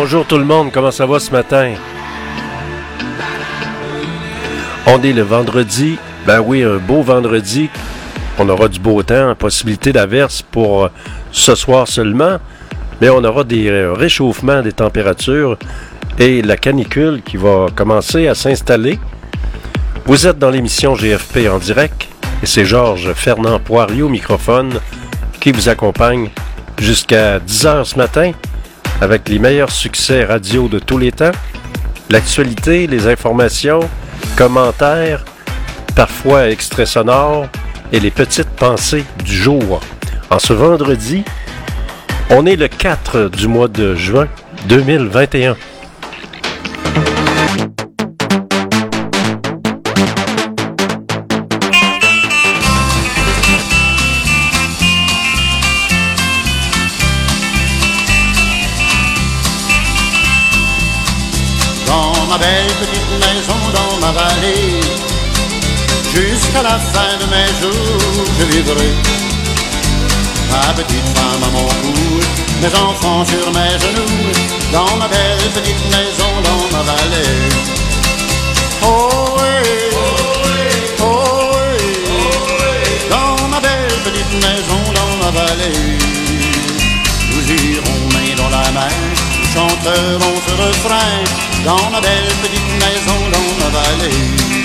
Bonjour tout le monde, comment ça va ce matin? On est le vendredi, ben oui, un beau vendredi. On aura du beau temps, possibilité d'averse pour ce soir seulement, mais on aura des réchauffements des températures et la canicule qui va commencer à s'installer. Vous êtes dans l'émission GFP en direct et c'est Georges Fernand Poirier au microphone qui vous accompagne jusqu'à 10h ce matin avec les meilleurs succès radio de tous les temps, l'actualité, les informations, commentaires, parfois extraits sonores et les petites pensées du jour. En ce vendredi, on est le 4 du mois de juin 2021. Ma belle petite maison dans ma vallée, jusqu'à la fin de mes jours je vivrai. Ma petite femme à mon cou, mes enfants sur mes genoux, dans ma belle petite maison dans ma vallée. Oh oui, oh oui, oh oui, oh oui, dans ma belle petite maison dans ma vallée. Nous irons main dans la main, nous chanterons ce refrain, dans ma belle petite maison dans ma vallée.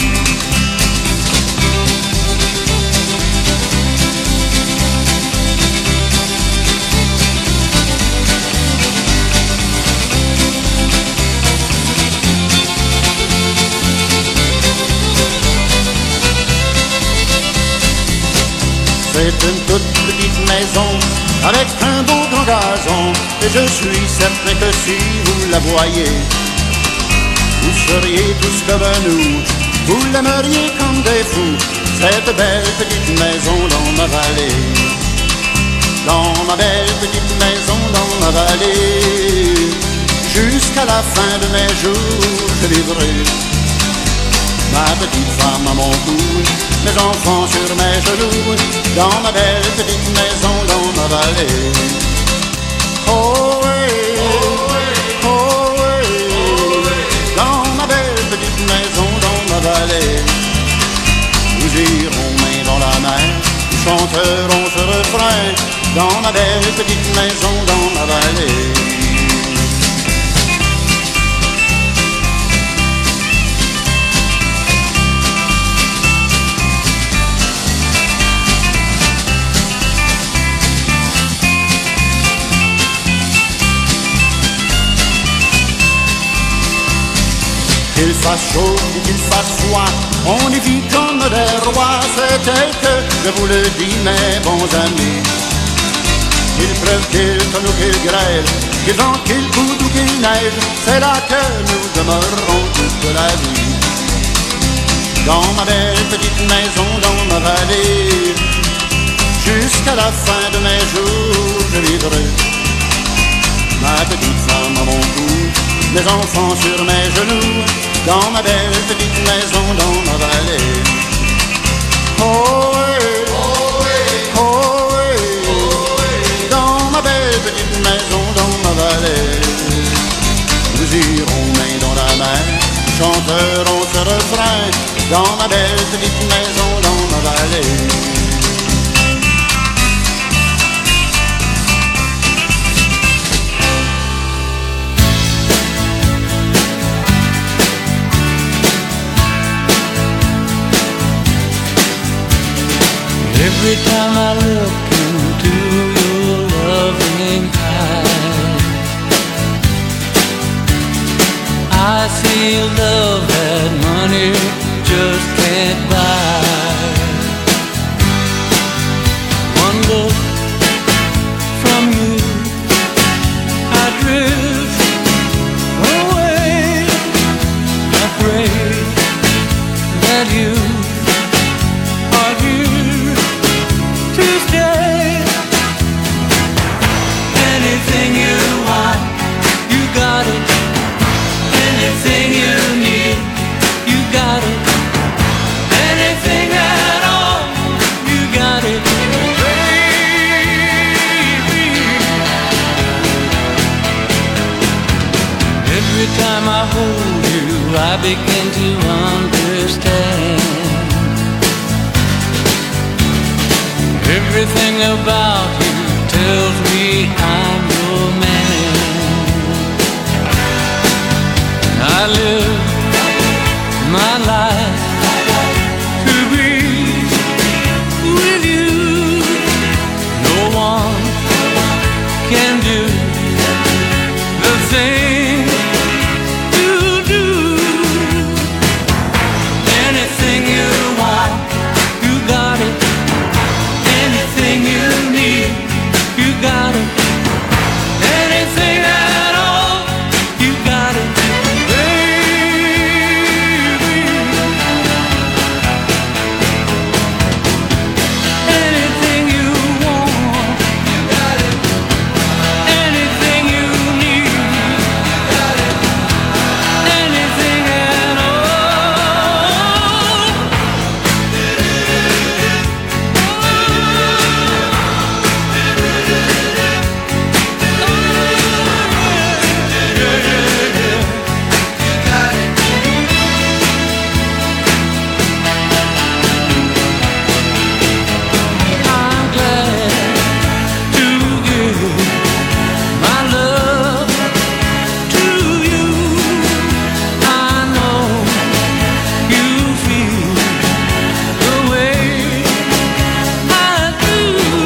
C'est une toute petite maison avec un beau grand gazon, et je suis certain que si vous la voyez, vous seriez tous comme nous, vous l'aimeriez comme des fous, cette belle petite maison dans ma vallée. Dans ma belle petite maison dans ma vallée, jusqu'à la fin de mes jours je vivrai. Ma petite femme à mon cou, mes enfants sur mes genoux, dans ma belle petite maison dans ma vallée. Oh oui, oh oui, oh oui, dans ma belle petite maison dans ma vallée. Nous irons main dans la main, nous chanterons ce refrain, dans ma belle petite maison dans ma vallée. Qu'il fasse chaud ou qu'il fasse froid, on y vit comme des rois, c'est tel que je vous le dis mes bons amis. Qu'il pleuve, qu'il tonne ou qu'il grêle, qu'il vente, qu'il coude ou qu'il neige, c'est là que nous demeurons toute la vie. Dans ma belle petite maison dans ma vallée, jusqu'à la fin de mes jours je vivrai. Ma petite femme à mon cou, mes enfants sur mes genoux, dans ma belle petite maison dans ma vallée. Oh oui, oh oui, oh oui, oh oui, dans ma belle petite maison dans ma vallée. Nous irons main dans la main, chanterons ce refrain, dans ma belle petite maison dans ma vallée. Every time I look into your loving eyes, I see a love that money just can't buy. One look from you, I drift away. I pray that you are here to stay. Anything you want, you got it. Anything you need, you got it. Every time I hold you, I begin to understand. Everything about you tells me I'm your man. I live my life to be with you. No one can do the thing you do. Anything you want, you got it. Anything you need, you got it. Anything at all, you got it, baby. Anything you want, you got it. Anything you need, you got it. Anything at all. I'm glad to give my love to you. I know you feel the way I do.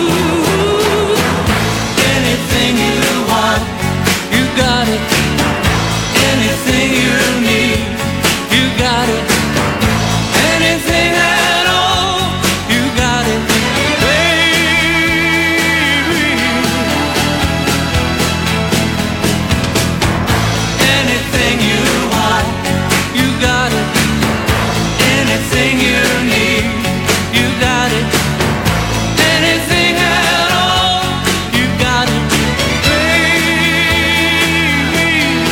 Anything you want, you got it. Anything you need, you got it. Anything at all, you got it, baby. Anything you want, you got it. Anything you need, you got it. Anything at all, you got it, baby.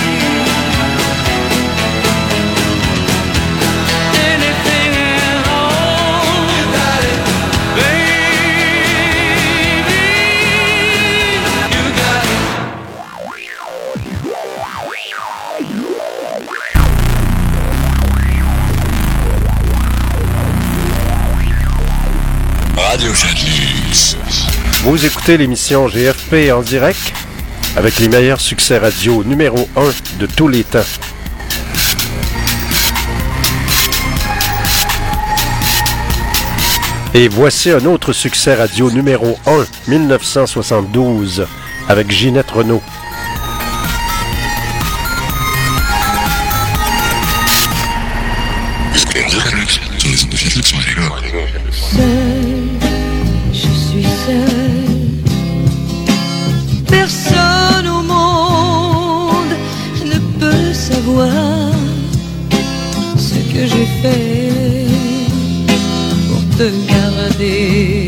Anything at all, you got it, baby. You got it. Radio Fenix. Vous écoutez l'émission GFP en direct avec les meilleurs succès radio numéro 1 de tous les temps. Et voici un autre succès radio numéro 1, 1972, avec Ginette Renault. Seule, je suis seule. Personne au monde ne peut savoir ce que j'ai fait pour te garder.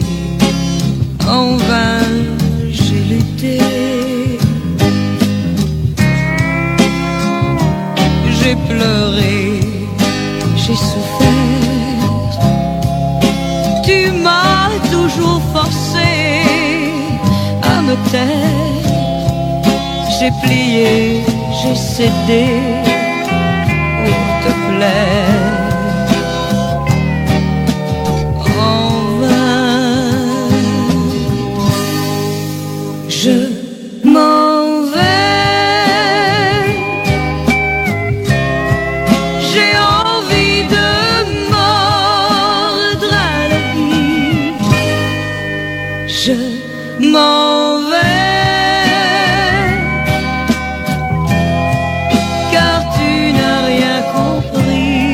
En vain, j'ai lutté. J'ai pleuré, j'ai souffert. Tu m'as toujours forcé à me taire. J'ai plié, j'ai cédé pour te plaire. En vain, je m'en vais. J'ai envie de mordre à la vie. Je m'en vais, car tu n'as rien compris.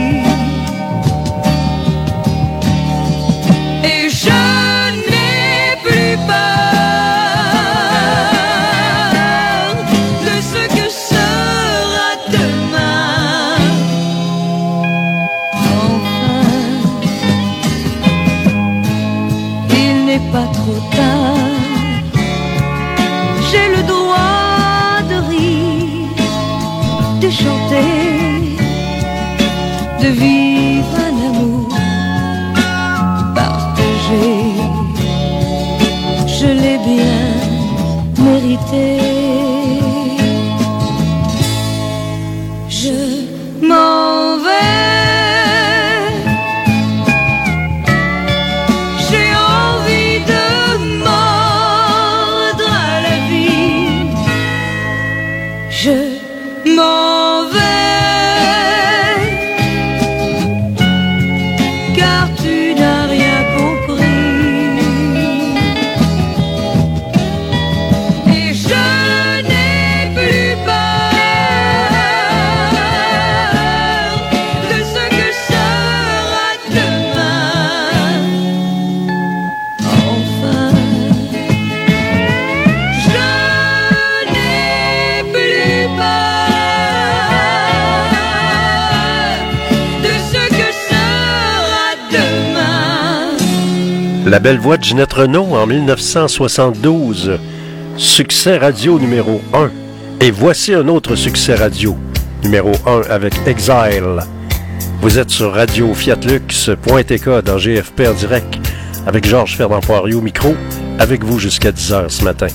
je m'en vais, car tu n'as rien compris. Et je n'ai plus peur de ce que sera demain. Enfin, je n'ai plus peur de ce que sera demain. La belle voix de Ginette Renault en 1972. Succès radio numéro 1. Et voici un autre succès radio numéro 1 avec Exile. Vous êtes sur Radio Fiatlux.tk dans GFP en direct avec Georges Fernand Poirier au micro, avec vous jusqu'à 10h ce matin.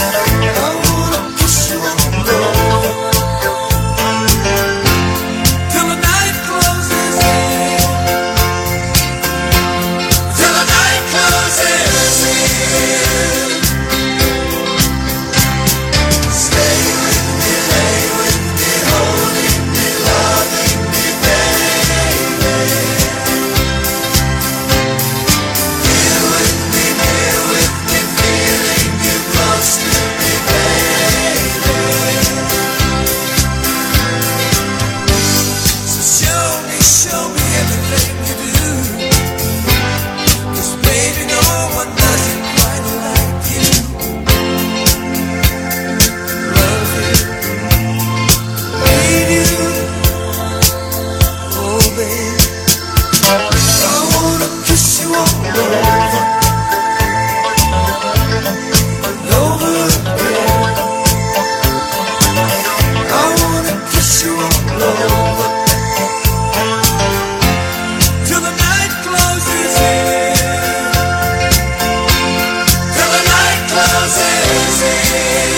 To kiss you all over. Till the night closes in. Till the night closes in.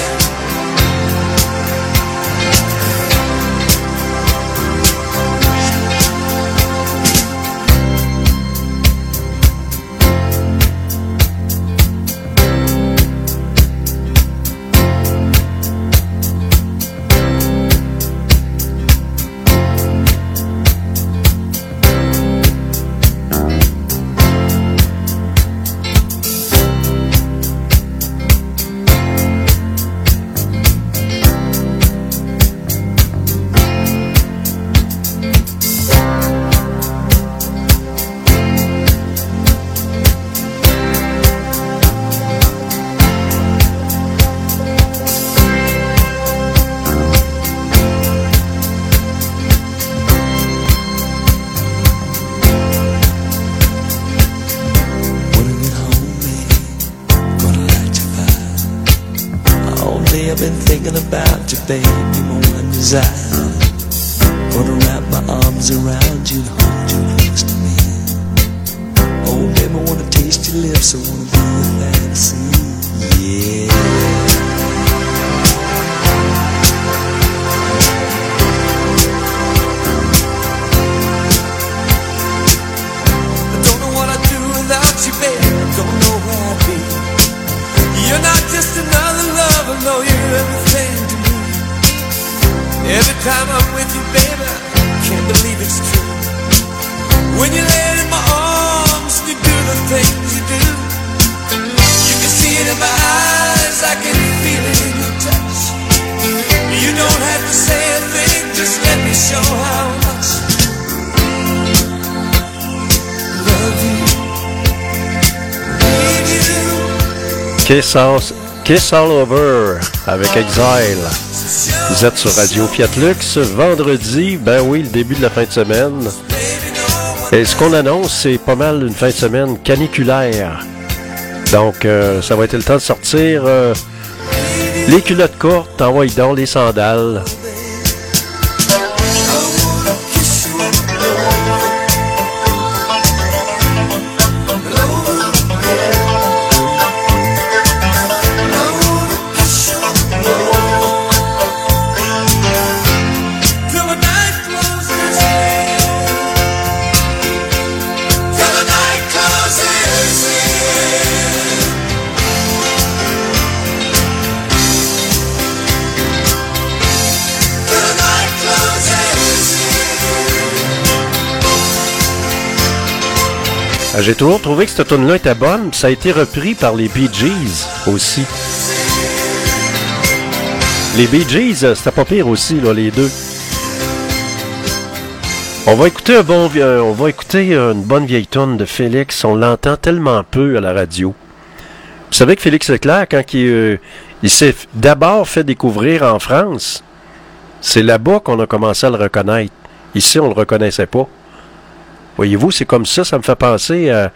Baby, my one desire, gonna wrap my arms around you and hold you close to me. Oh, baby, I wanna taste your lips, I wanna be your fantasy, yeah. I don't know what I'd do without you, baby, I don't know where I'd be. You're not just another lover, no, you're everything to me. Every time I'm with you, baby, I can't believe it's true. When you lay in my arms, you do the things you do. You can see it in my eyes, I can feel it in your touch. You don't have to say a thing, just let me show how much love you. Kiss All Over avec Exile. Vous êtes sur Radio Fiat Lux, vendredi, ben oui, le début de la fin de semaine. Et ce qu'on annonce, c'est pas mal une fin de semaine caniculaire. Donc, ça va être le temps de sortir les culottes courtes, envoyez donc les sandales. J'ai toujours trouvé que cette tune-là était bonne, ça a été repris par les Bee Gees aussi. Les Bee Gees, c'était pas pire aussi, là, les deux. On va écouter une bonne vieille tune de Félix. On l'entend tellement peu à la radio. Vous savez que Félix Leclerc, quand il s'est d'abord fait découvrir en France, c'est là-bas qu'on a commencé à le reconnaître. Ici, on le reconnaissait pas. Voyez-vous, c'est comme ça me fait penser à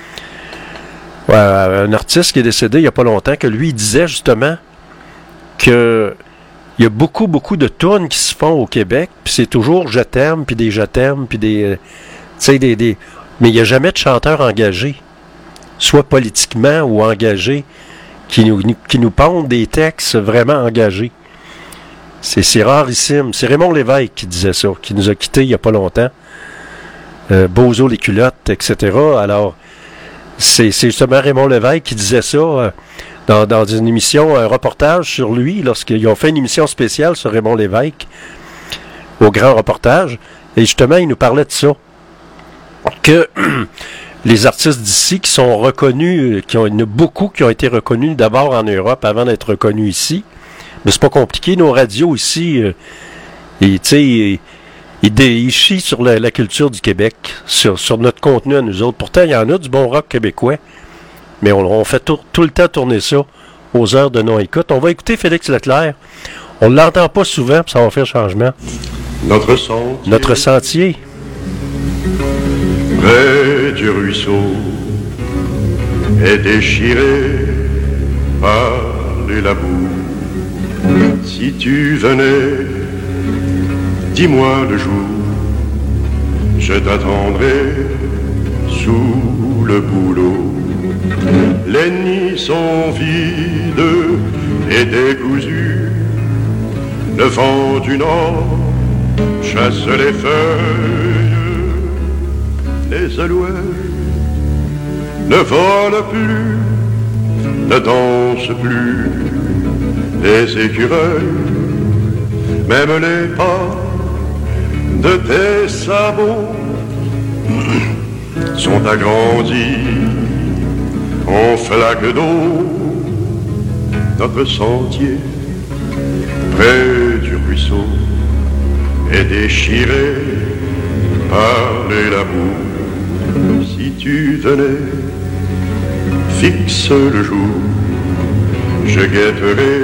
un artiste qui est décédé il n'y a pas longtemps, que lui, il disait justement que il y a beaucoup, beaucoup de tunes qui se font au Québec, puis c'est toujours je t'aime, puis des je t'aime, puis des... Tu sais, mais il n'y a jamais de chanteur engagé, soit politiquement ou engagé, qui nous pondent des textes vraiment engagés. C'est rarissime. C'est Raymond Lévesque qui disait ça, qui nous a quittés il n'y a pas longtemps. Bozo les culottes, etc. Alors, c'est justement Raymond Lévesque qui disait ça dans une émission, un reportage sur lui, lorsqu'ils ont fait une émission spéciale sur Raymond Lévesque, au grand reportage, et justement, il nous parlait de ça. Que les artistes d'ici qui sont reconnus, il y en a beaucoup qui ont été reconnus d'abord en Europe avant d'être reconnus ici, mais c'est pas compliqué, nos radios ici, tu sais, ils chient sur la culture du Québec, sur notre contenu à nous autres. Pourtant, il y en a du bon rock québécois, mais on fait tout le temps tourner ça aux heures de non-écoute. On va écouter Félix Leclerc. On ne l'entend pas souvent, puis ça va faire changement. Notre sentier. Près du ruisseau est déchiré par les labours. Si tu venais dis-moi le jour, je t'attendrai sous le bouleau. Les nids sont vides et décousus, le vent du nord chasse les feuilles, les alouettes ne volent plus, ne dansent plus, les écureuils, même les pas de tes sabots sont agrandis en flaques d'eau. Notre sentier près du ruisseau est déchiré par les labours. Si tu venais, fixe le jour, je guetterai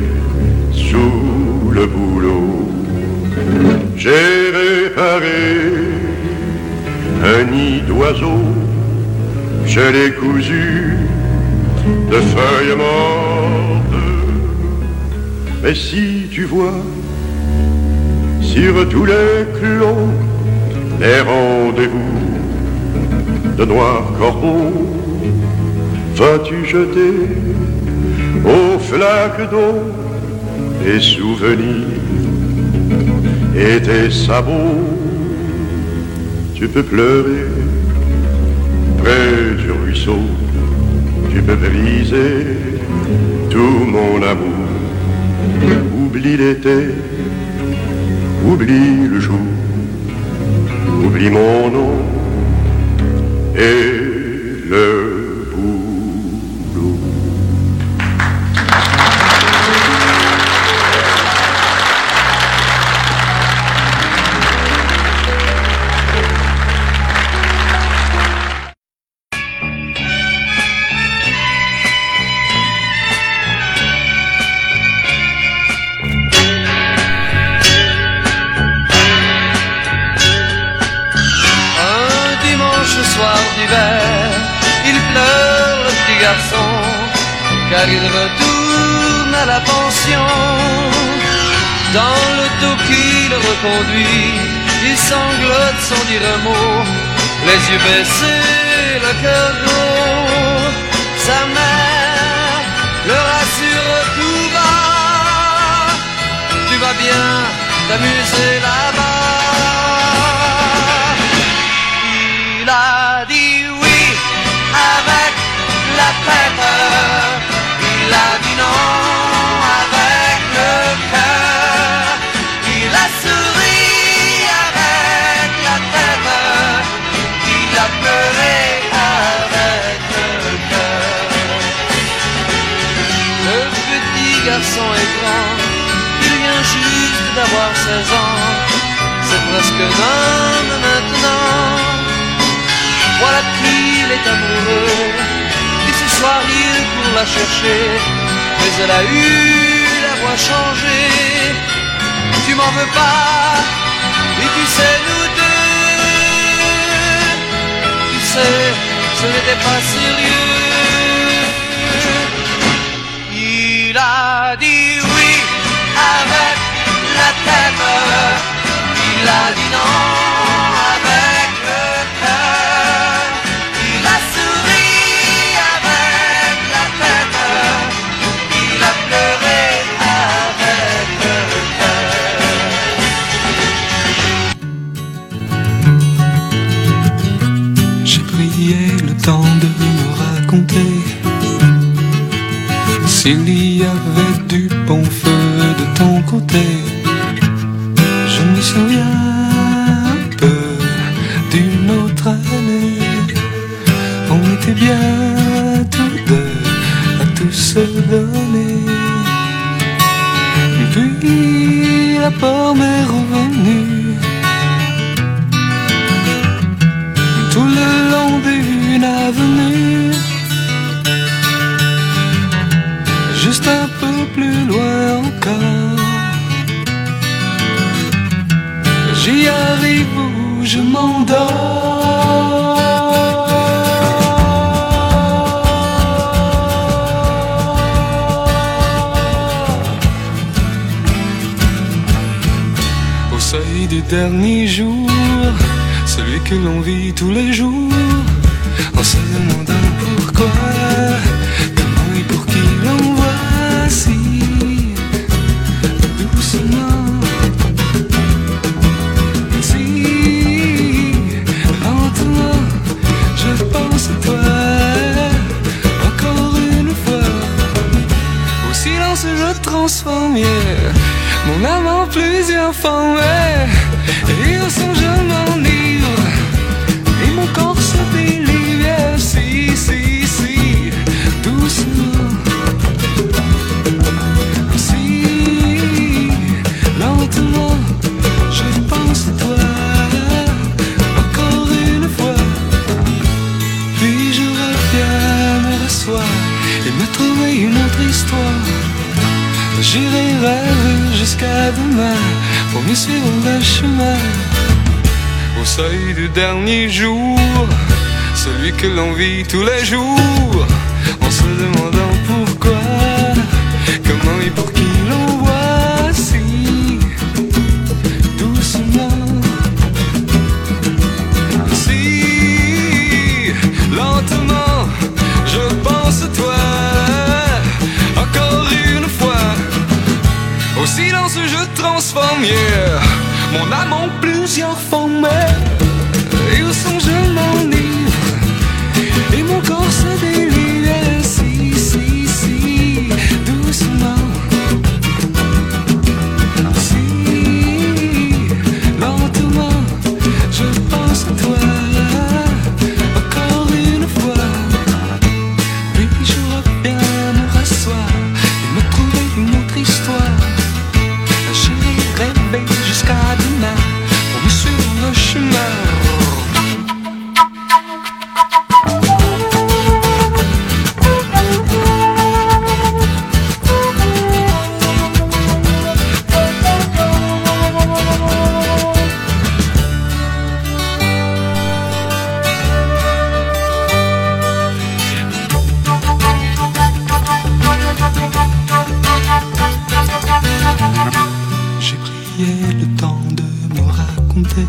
sous le bouleau. J'ai réparé un nid d'oiseaux, je l'ai cousu de feuilles mortes. Mais si tu vois sur tous les clots les rendez-vous de noirs corbeaux, vas-tu jeter aux flaques d'eau tes souvenirs et tes sabots? Tu peux pleurer près du ruisseau, tu peux briser tout mon amour. Oublie l'été, oublie le jour, oublie mon nom et le boulot. Car il retourne à la pension. Dans l'auto qui le reconduit, il sanglote sans dire un mot, les yeux baissés, le cœur gros. Sa mère le rassure tout bas, tu vas bien t'amuser là-bas. Il a dit oui avec la tête, il a dit non avec le cœur, il a souri avec la tête, il a pleuré avec le cœur. Le petit garçon est grand, il vient juste d'avoir 16 ans, c'est presque un homme maintenant. Voilà qu'il est amoureux, et ce soir il court la chercher, mais elle a eu la voix changée. Tu m'en veux pas, et tu sais nous deux, tu sais ce n'était pas sérieux. Il a dit oui avec la tête, il a dit non avec le cœur, il a souri avec la tête, il a pleuré avec le cœur. J'ai pris le temps de me raconter s'il y avait du bon feu de ton côté. Je me souviens un peu d'une autre année, on était bien tous deux à tout se donner. Puis la pomme est revenue tout le long d'une avenue, juste un peu plus loin encore. J'y arrive où je m'endors. Au seuil du dernier jour, celui que l'on vit tous les jours, en se demandant pourquoi, comment et pour qui l'on voit si doucement, si lentement, je pense à toi, encore une fois, au silence je transforme mon âme en plusieurs formes, et au son je m'enivre, et mon corps se délivre, si, si, si, doucement, si, lentement, je pense à toi, encore une fois, puis je reviens me rasseoir, et me trouver une autre histoire. J'irai rêver jusqu'à demain pour me suivre le chemin. Au seuil du dernier jour, celui que l'on vit tous les jours, en se demandant pourquoi, comment et pour qui l'on voit si doucement, si lentement, je pense à toi. Au silence je transforme mon âme en plusieurs formes, et au son je m'enivre, et mon corps se délivre, si, si, si, doucement, si, lentement, je pense à toi, encore une fois, puis je reviens me rasseoir, et me trouver une autre histoire. Jusqu'à demain, pour me suivre le chemin. Le temps de me raconter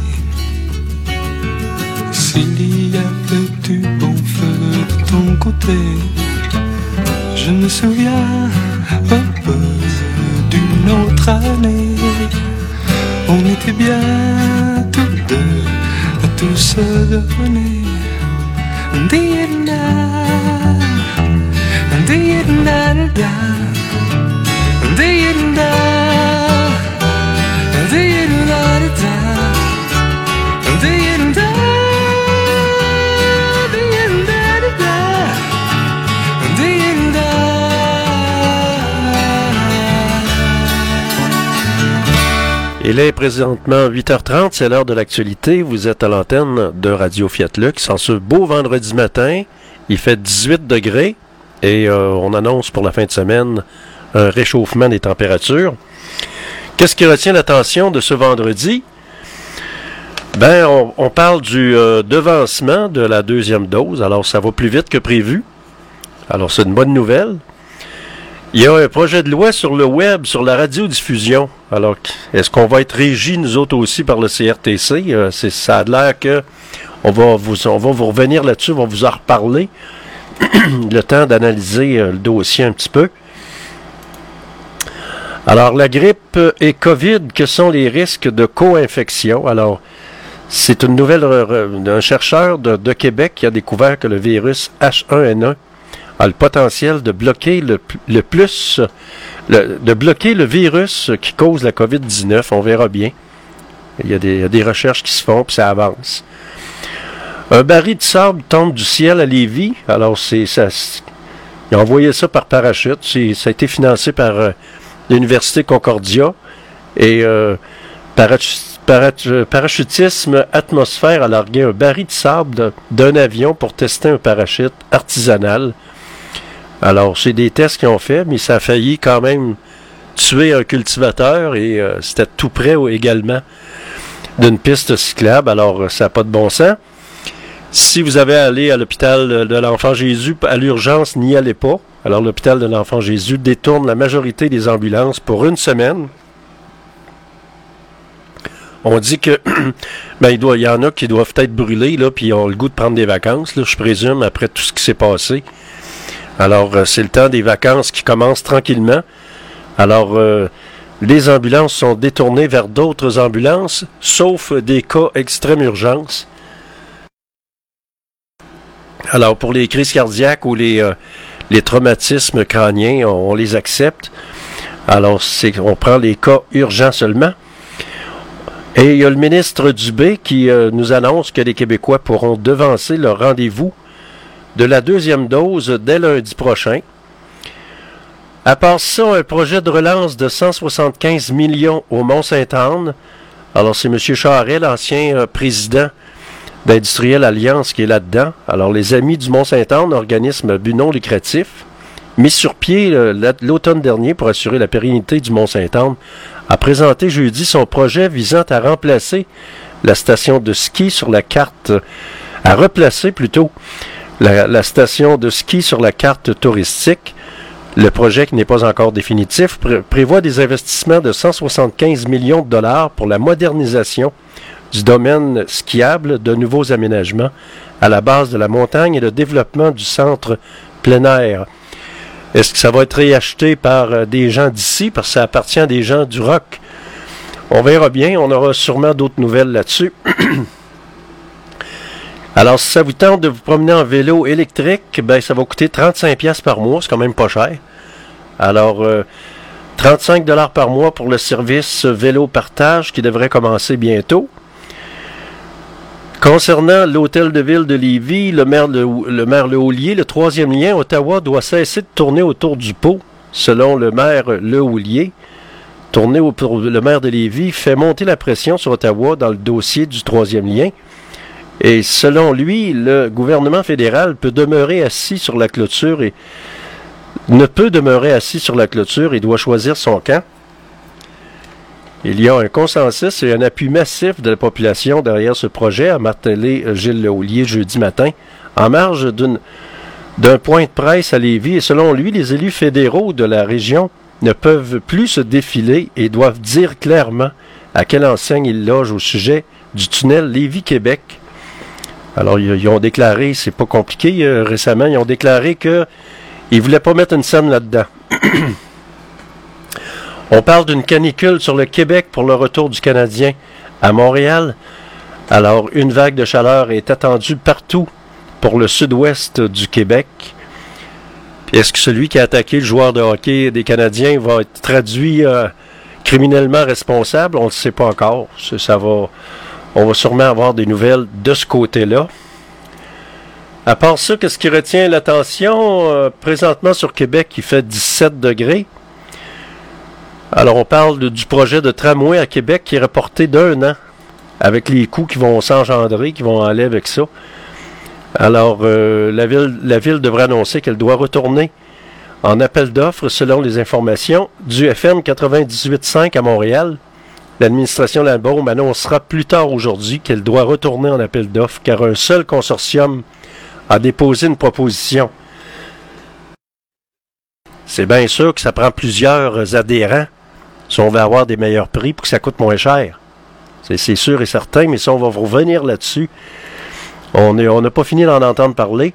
s'il y avait du bon feu de ton côté. Je me souviens un peu d'une autre année. On était bien tous deux à tout se donner. Il est présentement 8h30, c'est l'heure de l'actualité. Vous êtes à l'antenne de Radio Fiat Lux. En ce beau vendredi matin, il fait 18 degrés et on annonce pour la fin de semaine un réchauffement des températures. Qu'est-ce qui retient l'attention de ce vendredi? Ben, on parle du devancement de la deuxième dose. Alors, ça va plus vite que prévu. Alors, c'est une bonne nouvelle. Il y a un projet de loi sur le web, sur la radiodiffusion. Alors, est-ce qu'on va être régis, nous autres aussi, par le CRTC? Ça a l'air que on va vous revenir là-dessus, on va vous en reparler. Le temps d'analyser le dossier un petit peu. Alors, la grippe et COVID, que sont les risques de co-infection? Alors, c'est une nouvelle d'un chercheur de Québec qui a découvert que le virus H1N1 a le potentiel de bloquer de bloquer le virus qui cause la COVID-19. On verra bien. Il y a des recherches qui se font, puis ça avance. Un baril de sable tombe du ciel à Lévis. Alors, ils ont envoyé ça par parachute. Ça a été financé par l'Université Concordia. Et Parachutisme Atmosphère a largué un baril de sable d'un avion pour tester un parachute artisanal. Alors, c'est des tests qu'ils ont fait, mais ça a failli quand même tuer un cultivateur et c'était tout près également d'une piste cyclable. Alors, ça n'a pas de bon sens. Si vous avez à aller à l'hôpital de l'Enfant Jésus à l'urgence, n'y allez pas. Alors, l'hôpital de l'Enfant Jésus détourne la majorité des ambulances pour une semaine On dit que ben, il y en a qui doivent être brûlés, là, puis ils ont le goût de prendre des vacances, là, je présume, après tout ce qui s'est passé. Alors, c'est le temps des vacances qui commencent tranquillement. Alors, les ambulances sont détournées vers d'autres ambulances, sauf des cas extrême urgence. Alors, pour les crises cardiaques ou les traumatismes crâniens, on les accepte. Alors, on prend les cas urgents seulement. Et il y a le ministre Dubé qui nous annonce que les Québécois pourront devancer leur rendez-vous de la 2e dose dès lundi prochain. À part ça, un projet de relance de 175 millions au Mont-Sainte-Anne. Alors, c'est M. Charest, l'ancien président d'Industriel Alliance, qui est là-dedans. Alors, les Amis du Mont-Sainte-Anne, organisme à but non lucratif, mis sur pied l'automne dernier pour assurer la pérennité du Mont-Sainte-Anne, a présenté jeudi son projet visant à remplacer la station de ski sur la carte, à replacer plutôt la station de ski sur la carte touristique. Le projet, qui n'est pas encore définitif, prévoit des investissements de 175 millions de dollars pour la modernisation du domaine skiable, de nouveaux aménagements à la base de la montagne et le développement du centre plein air. Est-ce que ça va être réacheté par des gens d'ici, parce que ça appartient à des gens du rock? On verra bien, on aura sûrement d'autres nouvelles là-dessus. Alors, si ça vous tente de vous promener en vélo électrique, ben ça va coûter 35$ par mois, c'est quand même pas cher. Alors, 35$ par mois pour le service vélo partage qui devrait commencer bientôt. Concernant l'hôtel de ville de Lévis, le maire Lehoulier, le 3e lien, Ottawa doit cesser de tourner autour du pot, selon le maire Lehoulier. Le maire de Lévis fait monter la pression sur Ottawa dans le dossier du 3e lien. Et selon lui, le gouvernement fédéral peut demeurer assis sur la clôture et ne peut demeurer assis sur la clôture et doit choisir son camp. Il y a un consensus et un appui massif de la population derrière ce projet, a martelé Gilles Lehoulier jeudi matin, en marge d'un point de presse à Lévis. Et selon lui, les élus fédéraux de la région ne peuvent plus se défiler et doivent dire clairement à quelle enseigne ils logent au sujet du tunnel Lévis-Québec. Alors, ils ont déclaré, c'est pas compliqué, récemment, ils ont déclaré qu'ils ne voulaient pas mettre une scène là-dedans. On parle d'une canicule sur le Québec pour le retour du Canadien à Montréal. Alors, une vague de chaleur est attendue partout pour le sud-ouest du Québec. Puis est-ce que celui qui a attaqué le joueur de hockey des Canadiens va être traduit criminellement responsable? On ne le sait pas encore. On va sûrement avoir des nouvelles de ce côté-là. À part ça, qu'est-ce qui retient l'attention? Présentement sur Québec, il fait 17 degrés. Alors, on parle du projet de tramway à Québec qui est reporté d'1 an, avec les coûts qui vont s'engendrer, qui vont aller avec ça. Alors, la ville devrait annoncer qu'elle doit retourner en appel d'offres, selon les informations du FM 98.5 à Montréal. L'administration Lambaume annoncera plus tard aujourd'hui qu'elle doit retourner en appel d'offres, car un seul consortium a déposé une proposition. C'est bien sûr que ça prend plusieurs adhérents si on veut avoir des meilleurs prix pour que ça coûte moins cher. C'est sûr et certain, mais ça, on va revenir là-dessus. On n'a pas fini d'en entendre parler.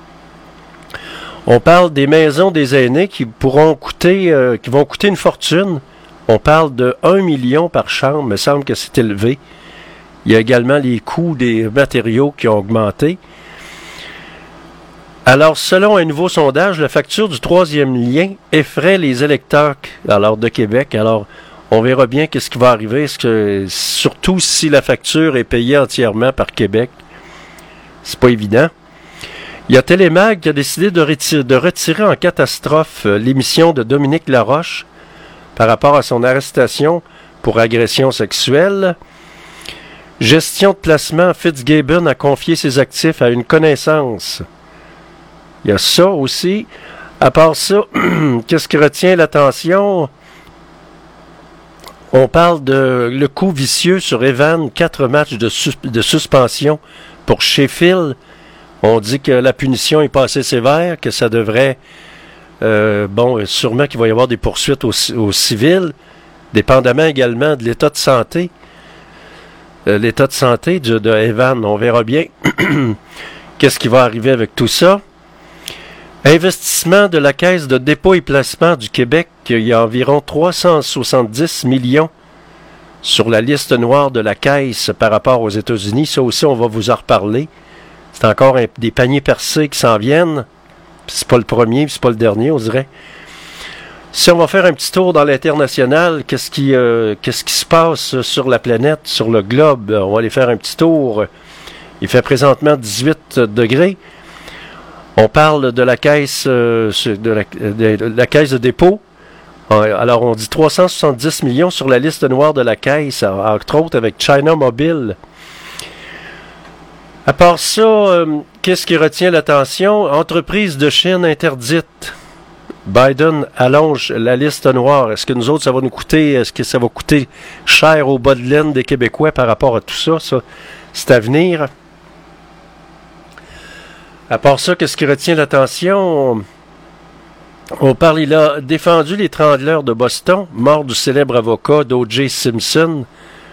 On parle des maisons des aînés qui vont coûter une fortune. On parle de 1 million par chambre, il me semble que c'est élevé. Il y a également les coûts des matériaux qui ont augmenté. Alors, selon un nouveau sondage, la facture du 3e lien effraie les électeurs de Québec. Alors, on verra bien qu'est-ce qui va arriver, surtout si la facture est payée entièrement par Québec. C'est pas évident. Il y a Télémag qui a décidé de retirer en catastrophe l'émission de Dominique Laroche par rapport à son arrestation pour agression sexuelle. Gestion de placement, Fitzgibbon a confié ses actifs à une connaissance. Il y a ça aussi. À part ça, qu'est-ce qui retient l'attention? On parle de le coup vicieux sur Evan, 4 matchs de suspension pour Sheffield. On dit que la punition est pas assez sévère, que ça devrait... sûrement qu'il va y avoir des poursuites au civil, dépendamment également de l'état de santé l'état de santé de Evan. On verra bien qu'est-ce qui va arriver avec tout ça. Investissement de la Caisse de dépôt et placement du Québec. Il y a environ 370 millions sur la liste noire de la Caisse par rapport aux États-Unis. Ça aussi, on va vous en reparler. C'est encore des paniers percés qui s'en viennent. Puis c'est pas le premier, puis c'est pas le dernier, on dirait. Si on va faire un petit tour dans l'international, qu'est-ce qui se passe sur la planète, sur le globe? On va aller faire un petit tour. Il fait présentement 18 degrés. On parle de la caisse de la caisse de dépôt. Alors, on dit 370 millions sur la liste noire de la caisse, entre autres avec China Mobile. À part ça, qu'est-ce qui retient l'attention? Entreprise de Chine interdite. Biden allonge la liste noire. Est-ce que nous autres, ça va nous coûter, est-ce que ça va coûter cher au bas de laine des Québécois par rapport à tout ça? Ça, c'est à venir. À part ça, qu'est-ce qui retient l'attention? On parle, il a défendu les Trembleurs de Boston, mort du célèbre avocat d'O.J. Simpson.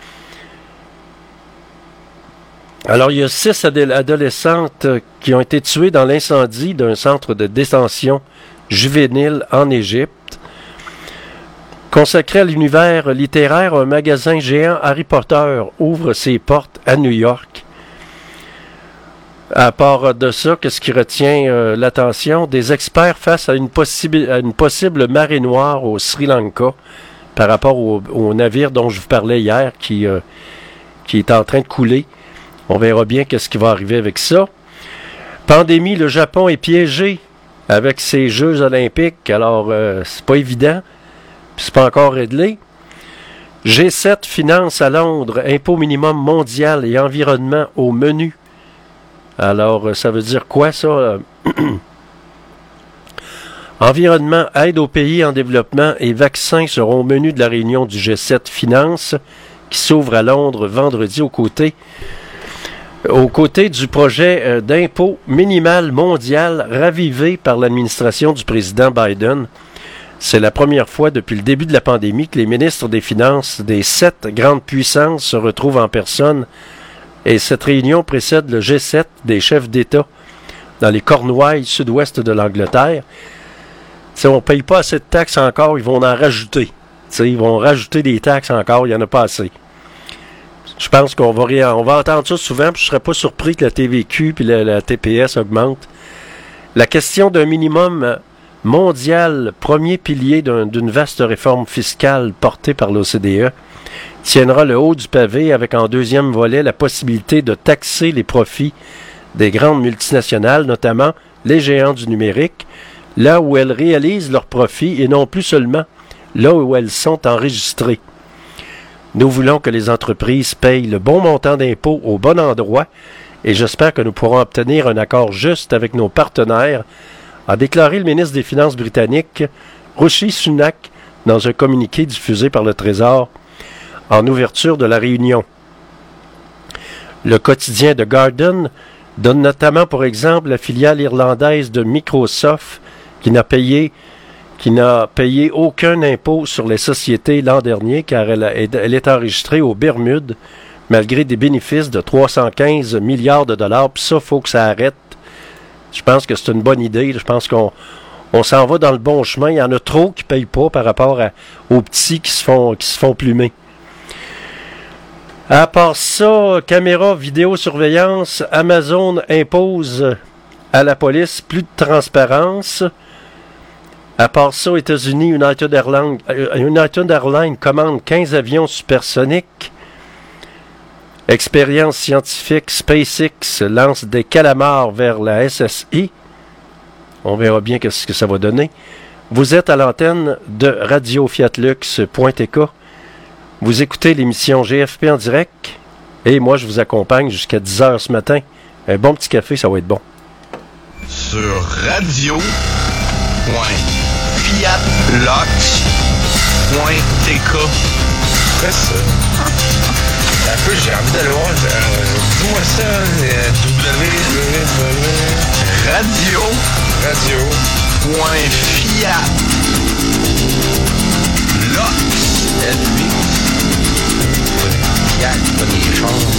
Alors, il y a 6 adolescentes qui ont été tuées dans l'incendie d'un centre de détention juvénile en Égypte. Consacré à l'univers littéraire, un magasin géant Harry Potter ouvre ses portes à New York. À part de ça, qu'est-ce qui retient l'attention? Des experts face à une possible marée noire au Sri Lanka par rapport au navire dont je vous parlais hier qui est en train de couler. On verra bien qu'est-ce qui va arriver avec ça. Pandémie, le Japon est piégé avec ses Jeux olympiques. Alors, c'est pas évident. Puis c'est pas encore réglé. G7 finance à Londres, impôt minimum mondial et environnement au menu. Alors, ça veut dire quoi, ça? Environnement, aide aux pays en développement et vaccins seront au menu de la réunion du G7 Finance qui s'ouvre à Londres vendredi aux côtés du projet d'impôt minimal mondial ravivé par l'administration du président Biden. C'est la première fois depuis le début de la pandémie que les ministres des Finances des 7 grandes puissances se retrouvent en personne. Et cette réunion précède le G7 des chefs d'État dans les Cornouailles, sud-ouest de l'Angleterre. T'sais, on ne paye pas assez de taxes encore, ils vont en rajouter. T'sais, ils vont rajouter des taxes encore, il n'y en a pas assez. Je pense qu'on va entendre ça souvent, puis je ne serais pas surpris que la TVQ et la TPS augmentent. La question d'un minimum mondial, premier pilier d'une vaste réforme fiscale portée par l'OCDE, tiendra le haut du pavé avec en deuxième volet la possibilité de taxer les profits des grandes multinationales, notamment les géants du numérique, là où elles réalisent leurs profits et non plus seulement là où elles sont enregistrées. Nous voulons que les entreprises payent le bon montant d'impôts au bon endroit et j'espère que nous pourrons obtenir un accord juste avec nos partenaires, a déclaré le ministre des Finances britannique, Rishi Sunak, dans un communiqué diffusé par le Trésor en ouverture de la réunion. Le quotidien The Guardian donne notamment pour exemple la filiale irlandaise de Microsoft qui n'a payé aucun impôt sur les sociétés l'an dernier car elle est enregistrée aux Bermudes malgré des bénéfices de 315 milliards de dollars. Puis ça, il faut que ça arrête. Je pense que c'est une bonne idée. Je pense qu'on s'en va dans le bon chemin. Il y en a trop qui ne payent pas par rapport aux petits qui se font plumer. À part ça, caméra vidéosurveillance, Amazon impose à la police plus de transparence. À part ça, aux États-Unis, United Airlines commande 15 avions supersoniques. Expérience scientifique, SpaceX lance des calamars vers la SSI. On verra bien ce que ça va donner. Vous êtes à l'antenne de Radio-Fiat-Lux.tk. Vous écoutez l'émission GFP en direct et moi, je vous accompagne jusqu'à 10h ce matin. Un bon petit café, ça va être bon. Sur radio.fiatlox.tk. Fais ça. Un peu, j'ai envie d'aller voir. Dis-moi ça. Radio.fiatlox. Fiat, pas des chances.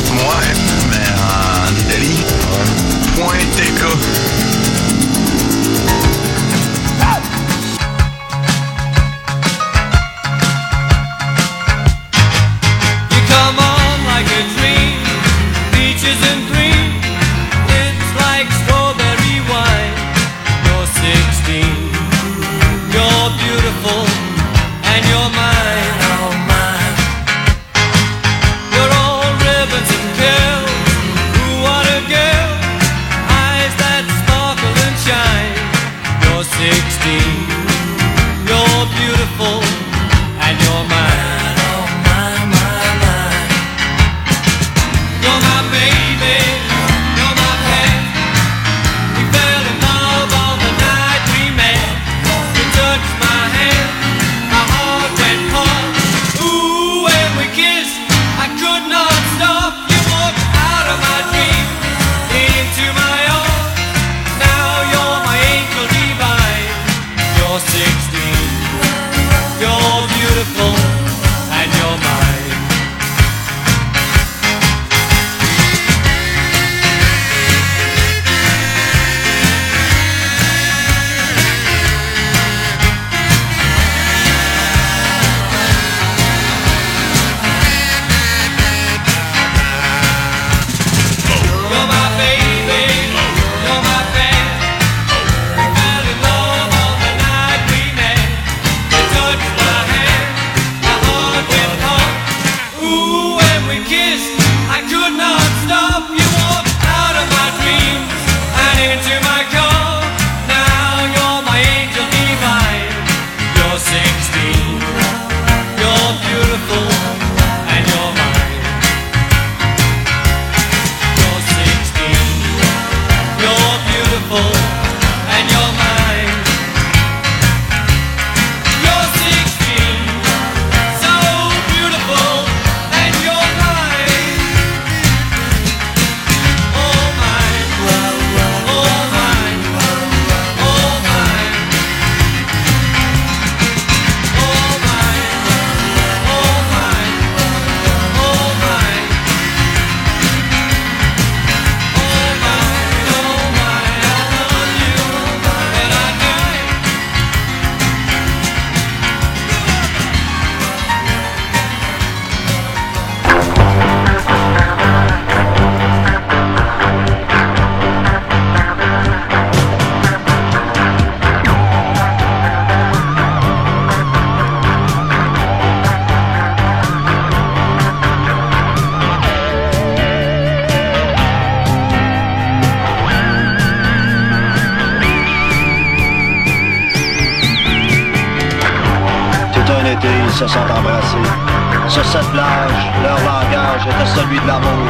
se sont embrassés. Sur cette plage, leur langage était celui de l'amour.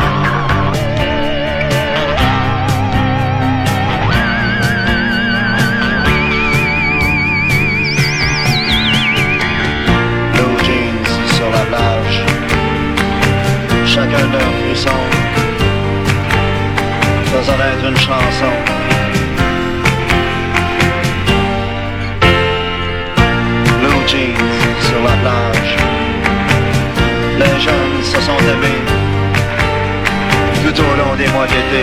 Blue jeans sur la plage, chacun leur frisson, faisant être une chanson. Blue jeans sur la plage, les jeunes se sont aimés tout au long des mois d'été.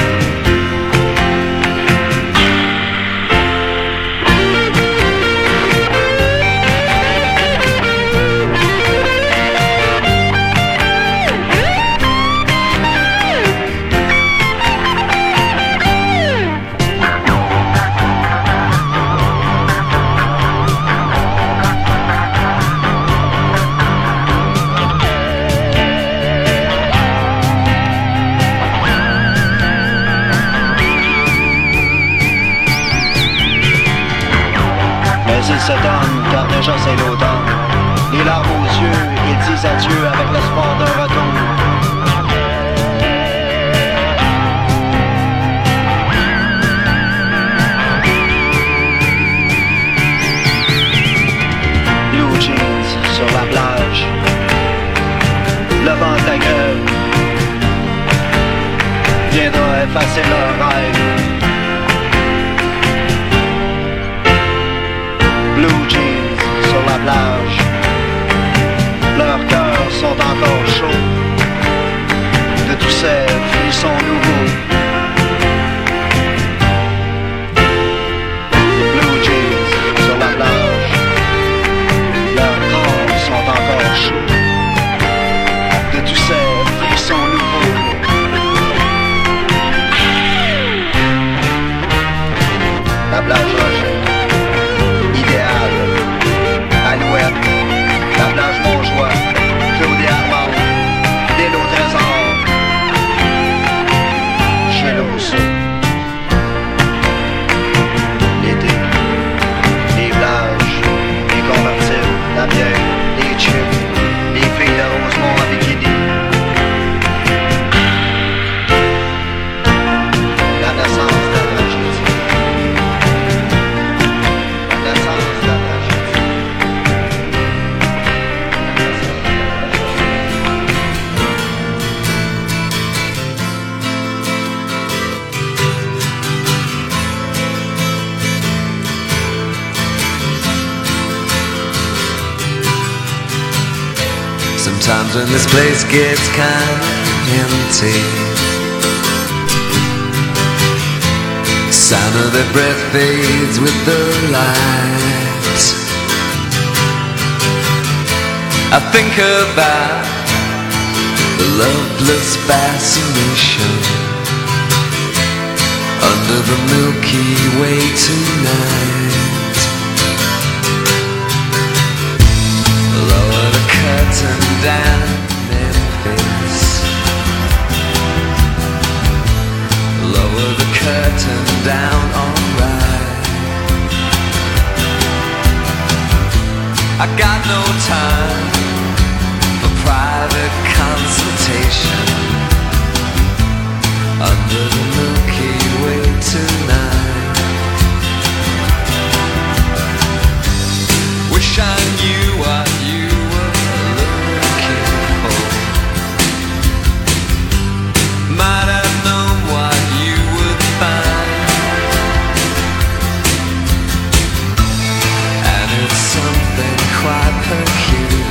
Ils s'étonnent car déjà c'est l'automne. Les larmes aux yeux, ils disent adieu avec l'espoir d'un retour. Blue jeans sur la plage, le vent de la grève viendra effacer leurs rêves. Blue jeans sur la plage, leurs cœurs sont encore chauds de tous ces frissons nouveaux. Blue jeans sur la plage, leurs corps sont encore chauds de tous ces frissons nouveaux. La plage Roger, Alouette, la plage Montjoie, Claude et Armand, l'île au trésor, chez Rousseau. L'été, les plages, les convertibles, la bière, les chips, les filles de Rosemont en bikini. La naissance de la tragédie. La naissance de la tragédie. Sometimes when this place gets kind of empty, sound of their breath fades with the light. I think about the loveless fascination under the Milky Way tonight. Lower the curtain down, Memphis. Lower the curtain down, alright. I got no time for private consultation under the Milky Way tonight. Wish I knew what you were looking for. Might have known what you would find. And it's something quite peculiar.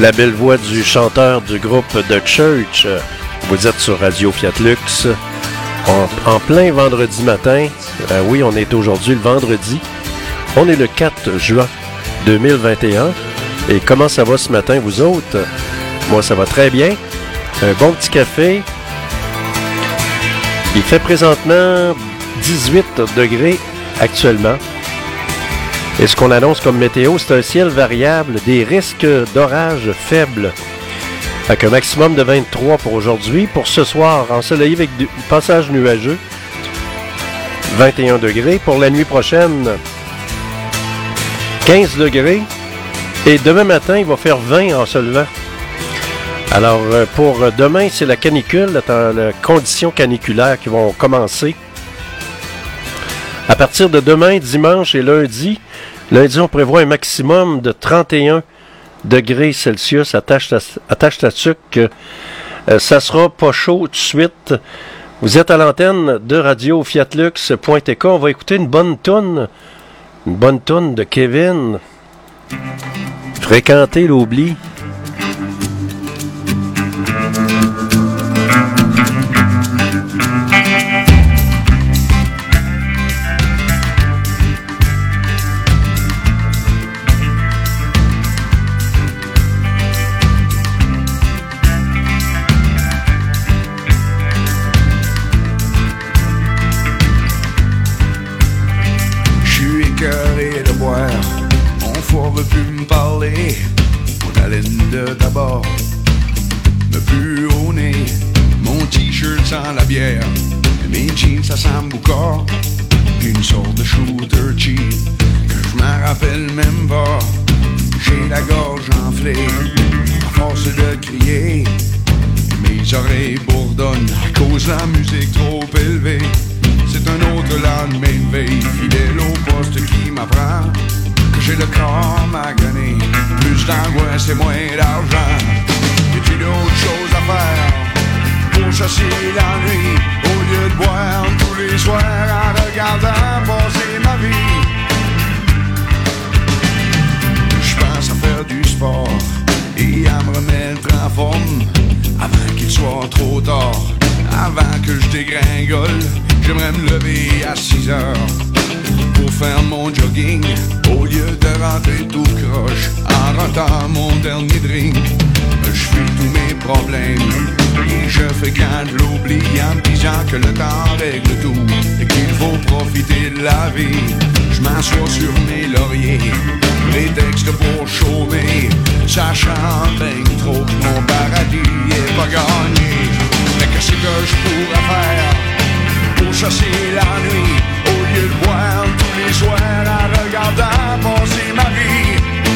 La belle voix du chanteur du groupe The Church. Vous êtes sur Radio Fiat Lux. En plein vendredi matin. Oui, on est aujourd'hui le vendredi. On est le 4 juin 2021. Et comment ça va ce matin, vous autres? Moi, ça va très bien. Un bon petit café. Il fait présentement 18 degrés actuellement. Et ce qu'on annonce comme météo, c'est un ciel variable, des risques d'orage faibles. Avec un maximum de 23 pour aujourd'hui. Pour ce soir, ensoleillé avec du passage nuageux, 21 degrés. Pour la nuit prochaine, 15 degrés. Et demain matin, il va faire 20 en se levant. Alors, pour demain, c'est la canicule, les conditions caniculaires qui vont commencer. À partir de demain, dimanche et lundi, on prévoit un maximum de 31 degrés Celsius. Attache ta tuque. Ça sera pas chaud tout de suite. Vous êtes à l'antenne de Radio Fiatlux.tk. On va écouter une bonne toune de Kevin. Fréquenter l'oubli. Mon haleine de tabac me pue au nez. Mon t-shirt sent la bière. Mes jeans ça sent boucard. Puis une sorte de shooter cheap que je m'en rappelle même pas. J'ai la gorge enflée à force de crier. Mes oreilles bourdonnent à cause de la musique trop élevée. C'est un autre lendemain de veille, fidèle au poste qui m'apprend que j'ai le corps magané. Plus d'angoisse et moins d'argent. Y'a-t-il d'autres choses à faire pour chasser l'ennui, au lieu de boire tous les soirs en regardant passer ma vie? Je pense à faire du sport et à me remettre en forme avant qu'il soit trop tard. Avant que je dégringole, j'aimerais me lever à 6 heures pour faire mon jogging, au lieu de rentrer tout croche en rentrant mon dernier drink. Je fuis tous mes problèmes et je fréquente l'oubli en me disant que le temps règle tout et qu'il faut profiter de la vie. Je m'assois sur mes lauriers, prétexte pour chômer, sachant bien trop que mon paradis est pas gagné. Mais qu'est-ce que je pourrais faire pour chasser la nuit, au lieu de boire tous les soirs en regardant passer ma vie?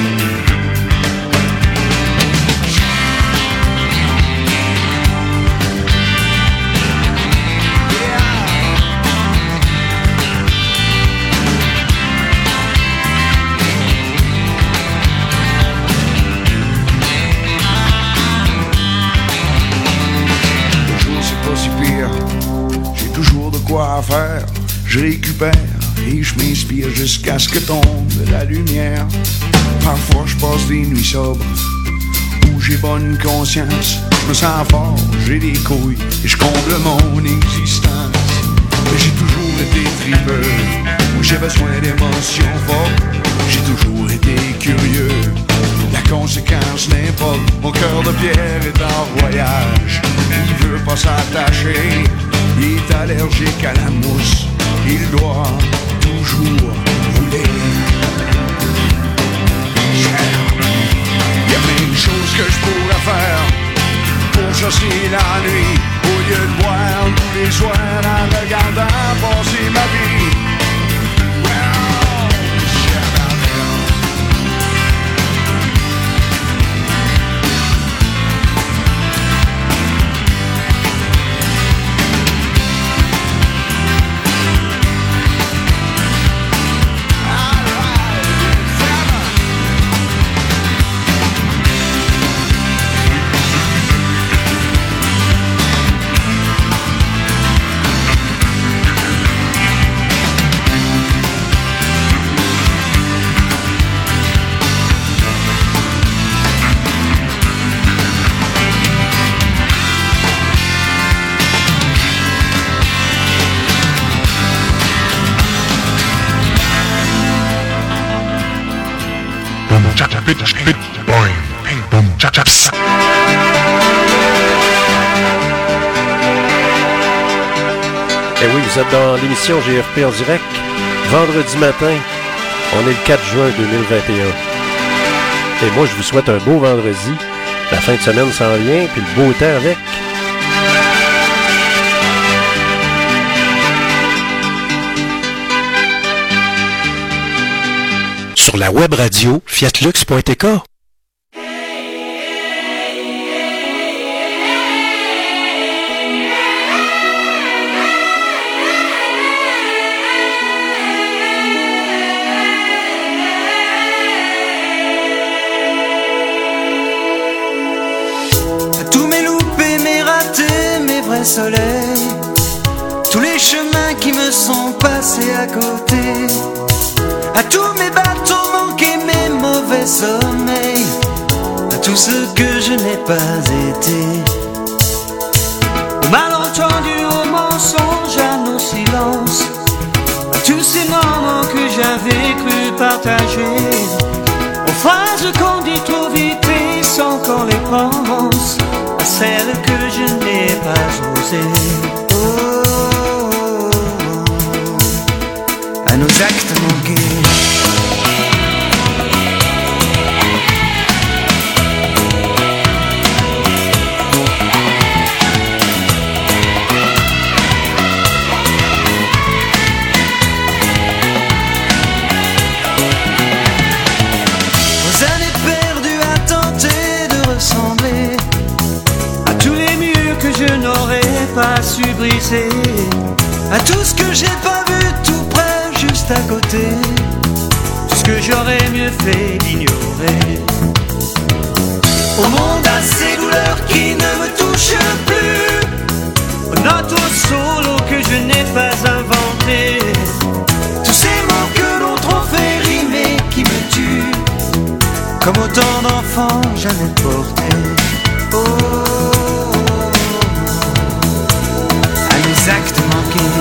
Le jour c'est pas si pire, j'ai toujours de quoi faire. Je récupère et je m'inspire jusqu'à ce que tombe la lumière. Parfois je passe des nuits sobres où j'ai bonne conscience. Je me sens fort, j'ai des couilles et je comble mon existence. Mais j'ai toujours été tripeux, où j'ai besoin d'émotions fortes. J'ai toujours été curieux, la conséquence n'importe. Mon cœur de pierre est en voyage, il veut pas s'attacher. Il est allergique à la mousse, il doit toujours rouler. Y'a plein de choses que je pourrais faire pour chasser la nuit, au lieu de boire tous les soirs en regardant passer ma vie. boing, ping, boom, chap, chap, sa. Eh oui, vous êtes dans l'émission GFP en direct. Vendredi matin, on est le 4 juin 2021. Et moi, je vous souhaite un beau vendredi. La fin de semaine s'en vient, puis le beau temps avec. Sur la web radio fiatlux.tk. Soleil, tous les chemins qui me sont passés à côté, à tous mes bateaux manqués, mes mauvais sommeils, à tout ce que je n'ai pas été, aux malentendus, aux mensonges, à nos silences, à tous ces moments que j'avais cru partager, aux phrases qu'on dit trop vite et sans qu'on les pense, à celles que je n'ai pas osées. Oh, à nos actes manqués. Aux années perdues à tenter de ressembler à tous les murs que je n'aurais pas su briser, à tout ce que j'ai pas vu tout près, juste à côté, tout ce que j'aurais mieux fait d'ignorer. Au monde à ces douleurs qui ne me touchent plus, aux notes au solo que je n'ai pas inventé, tous ces mots que l'on trop fait rimer qui me tuent, comme autant d'enfants jamais portés. Oh, à mes actes manqués.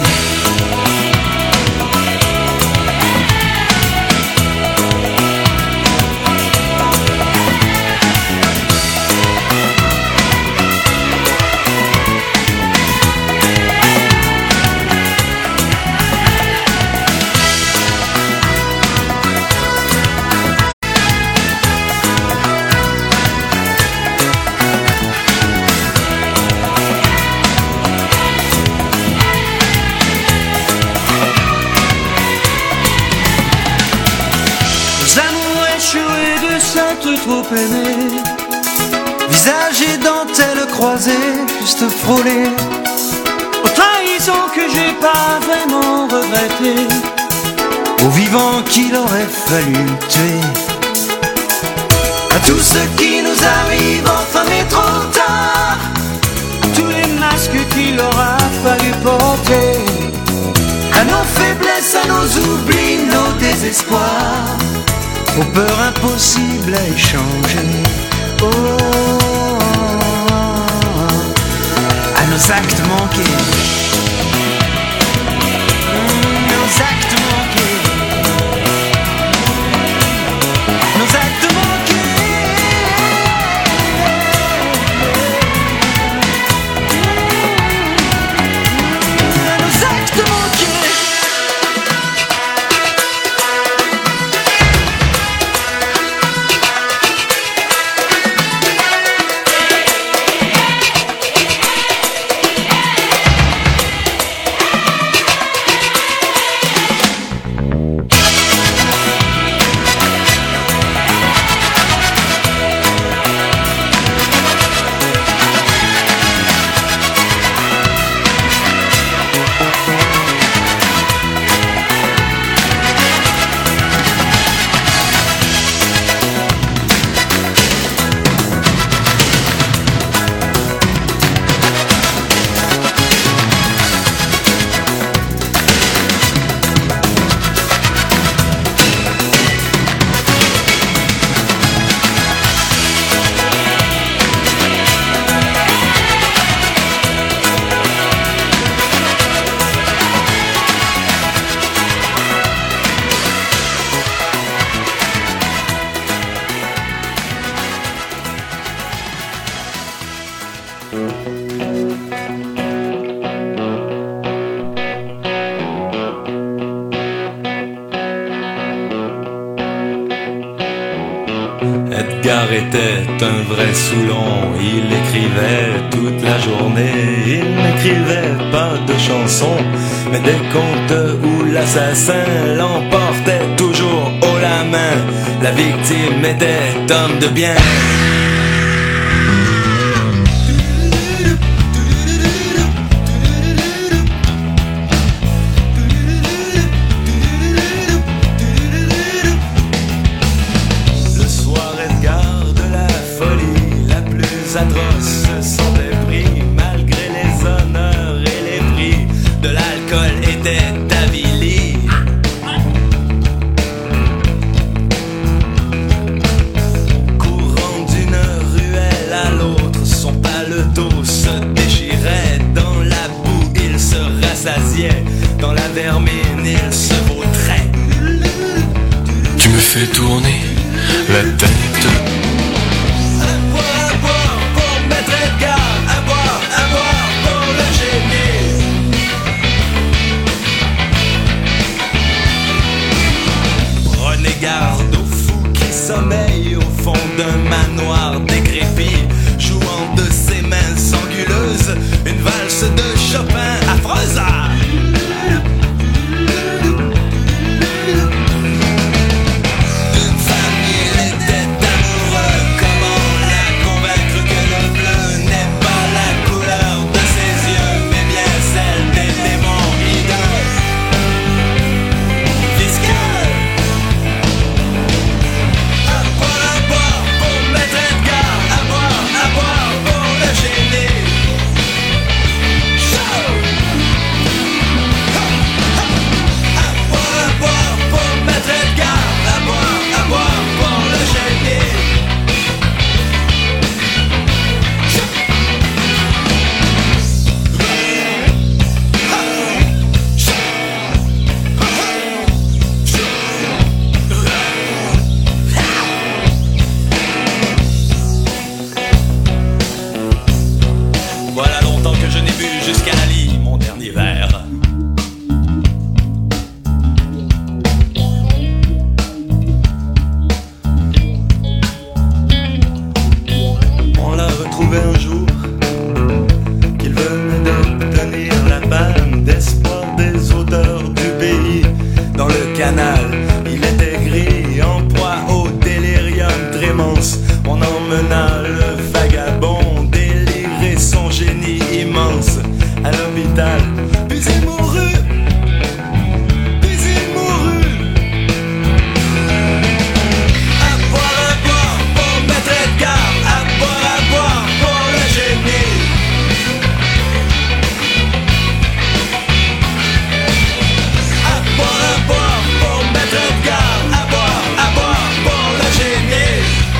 Trop aimé, visage et dentelle croisée, juste frôlé, aux trahisons que j'ai pas vraiment regrettées, aux vivants qu'il aurait fallu tuer, à tout ce qui nous arrive enfin mais trop tard, à tous les masques qu'il aura fallu porter, à nos faiblesses, à nos oublis, nos désespoirs, aux peurs impossibles à échanger. Oh, à nos actes manqués. Nos actes manqués. Nos actes manqués. À nos actes manqués. Edgar était un vrai Soulon. Il écrivait toute la journée. Il n'écrivait pas de chansons, mais des contes où l'assassin l'emportait toujours haut la main. La victime était homme de bien. Atroces sont des prix, malgré les honneurs et les prix de l'alcool était avili. Courant d'une ruelle à l'autre, son paletot se déchirait. Dans la boue, il se rassasiait. Dans la vermine, il se vautrait. Tu me fais tourner la tête. Garde aux fous qui sommeillent au fond d'un manoir décrépit, jouant de ses mains anguleuses une valse de Chopin affreuse. Une femme, il était amoureux. Comment la convaincre que le bleu n'est pas la couleur de ses yeux, mais bien celle des démons hideux, visqueux. Voilà longtemps que je n'ai bu jusqu'à la lie mon dernier verre. On l'a retrouvé un jour, qu'il venait d'obtenir la palme d'espoir des auteurs du pays. Dans le canal, il était gris, en proie au délirium trémence. On emmena le vagabond, son génie immense à l'hôpital, puis il mourut, À boire pour Maître Edgar, à boire pour le génie. À boire pour Maître Edgar, à boire pour le génie.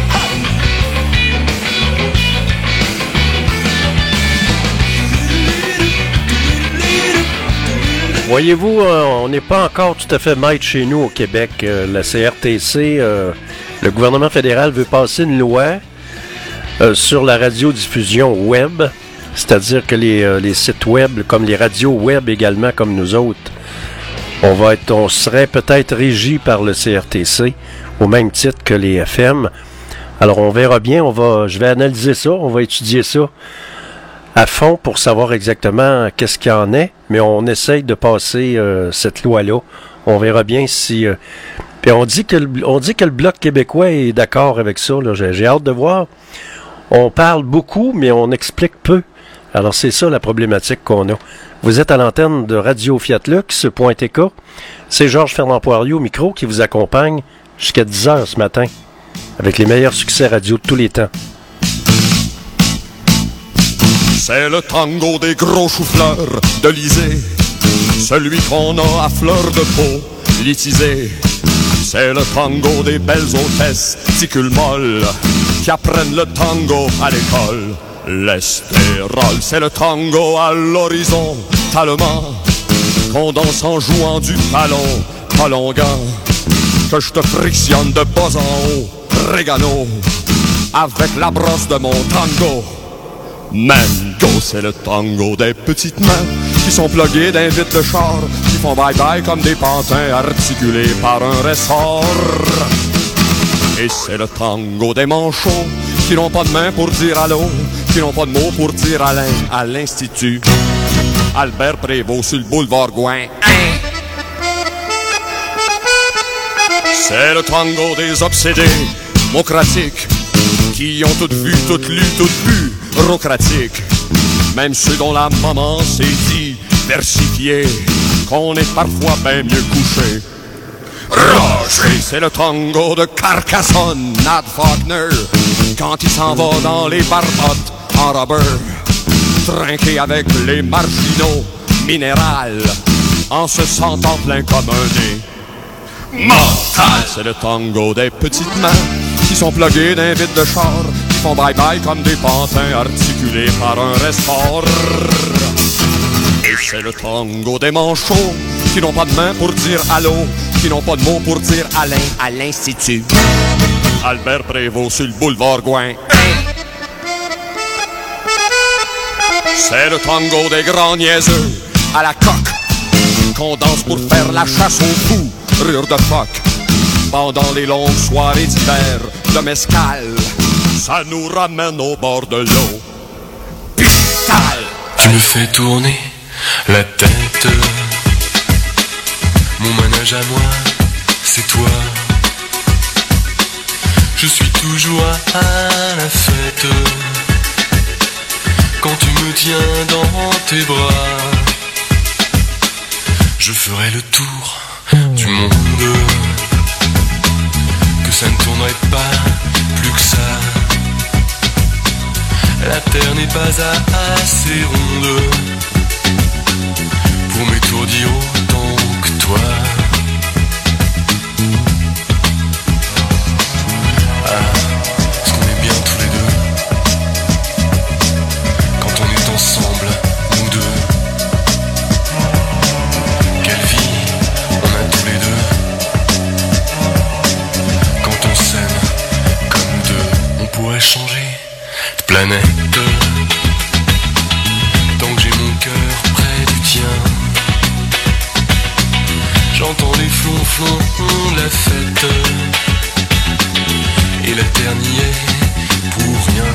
Voyez-vous, on n'est pas encore tout à fait maître chez nous au Québec. La CRTC, le gouvernement fédéral veut passer une loi sur la radiodiffusion web, c'est-à-dire que les sites web, comme les radios web également, comme nous autres, on serait peut-être régi par le CRTC au même titre que les FM. Alors on verra bien, je vais analyser ça, on va étudier ça à fond pour savoir exactement qu'est-ce qu'il y en est, mais on essaye de passer cette loi-là. On verra bien si... puis on dit que le Bloc québécois est d'accord avec ça, là. J'ai hâte de voir. On parle beaucoup, mais on explique peu. Alors c'est ça la problématique qu'on a. Vous êtes à l'antenne de Radio Fiat Lux.tk. C'est Georges Fernand Poirier au micro qui vous accompagne jusqu'à 10h ce matin avec les meilleurs succès radio de tous les temps. C'est le tango des gros choux-fleurs de l'Isée, celui qu'on a à fleur de peau litisé. C'est le tango des belles hôtesses ticules molles qui apprennent le tango à l'école. L'estérol, c'est le tango à l'horizon talement qu'on danse en jouant du ballon prolongant. Que je te frictionne de bas en haut, régano, avec la brosse de mon tango. Mango, c'est le tango des petites mains qui sont pluguées d'un vide de char, qui font bye-bye comme des pantins articulés par un ressort. Et c'est le tango des manchots qui n'ont pas de main pour dire allô, qui n'ont pas de mots pour dire Alain à l'Institut Albert Prévost sur le boulevard Gouin. C'est le tango des obsédés, mocratiques, qui ont tout vu, tout lu, tout bu, bureaucratiques. Même ceux dont la maman s'est dit, versifié, qu'on est parfois bien mieux couché. Roger, c'est le tango de Carcassonne, Nat Faulkner, quand il s'en va dans les barbottes en rubber, trinqué avec les marginaux, minéral, en se sentant plein comme un nez. Mental, c'est le tango des petites mains qui sont pluguées d'un vide de char, qui font bye-bye comme des pantins articulés par un ressort. Et c'est le tango des manchots qui n'ont pas de main pour dire allô, qui n'ont pas de mots pour dire Alain à l'Institut Albert Prévost sur le boulevard Gouin. C'est le tango des grands niaiseux à la coque qu'on danse pour faire la chasse aux fous, rire de phoque pendant les longues soirées d'hiver de mescal. Ça nous ramène au bord de l'eau. Pital. Tu me fais tourner la tête. Mon manège à moi, c'est toi. Je suis toujours à la fête quand tu me tiens dans tes bras. Je ferai le tour du monde, que ça ne tournerait pas plus que ça. La terre n'est pas assez ronde pour m'étourdir autant que toi. Est-ce qu'on est bien tous les deux quand on est ensemble, nous deux? Quelle vie on a tous les deux quand on s'aime comme deux. On pourrait changer de planète tant que j'ai mon cœur près du tien. J'entends les flonflons de la fête et la terre n'y est pour rien.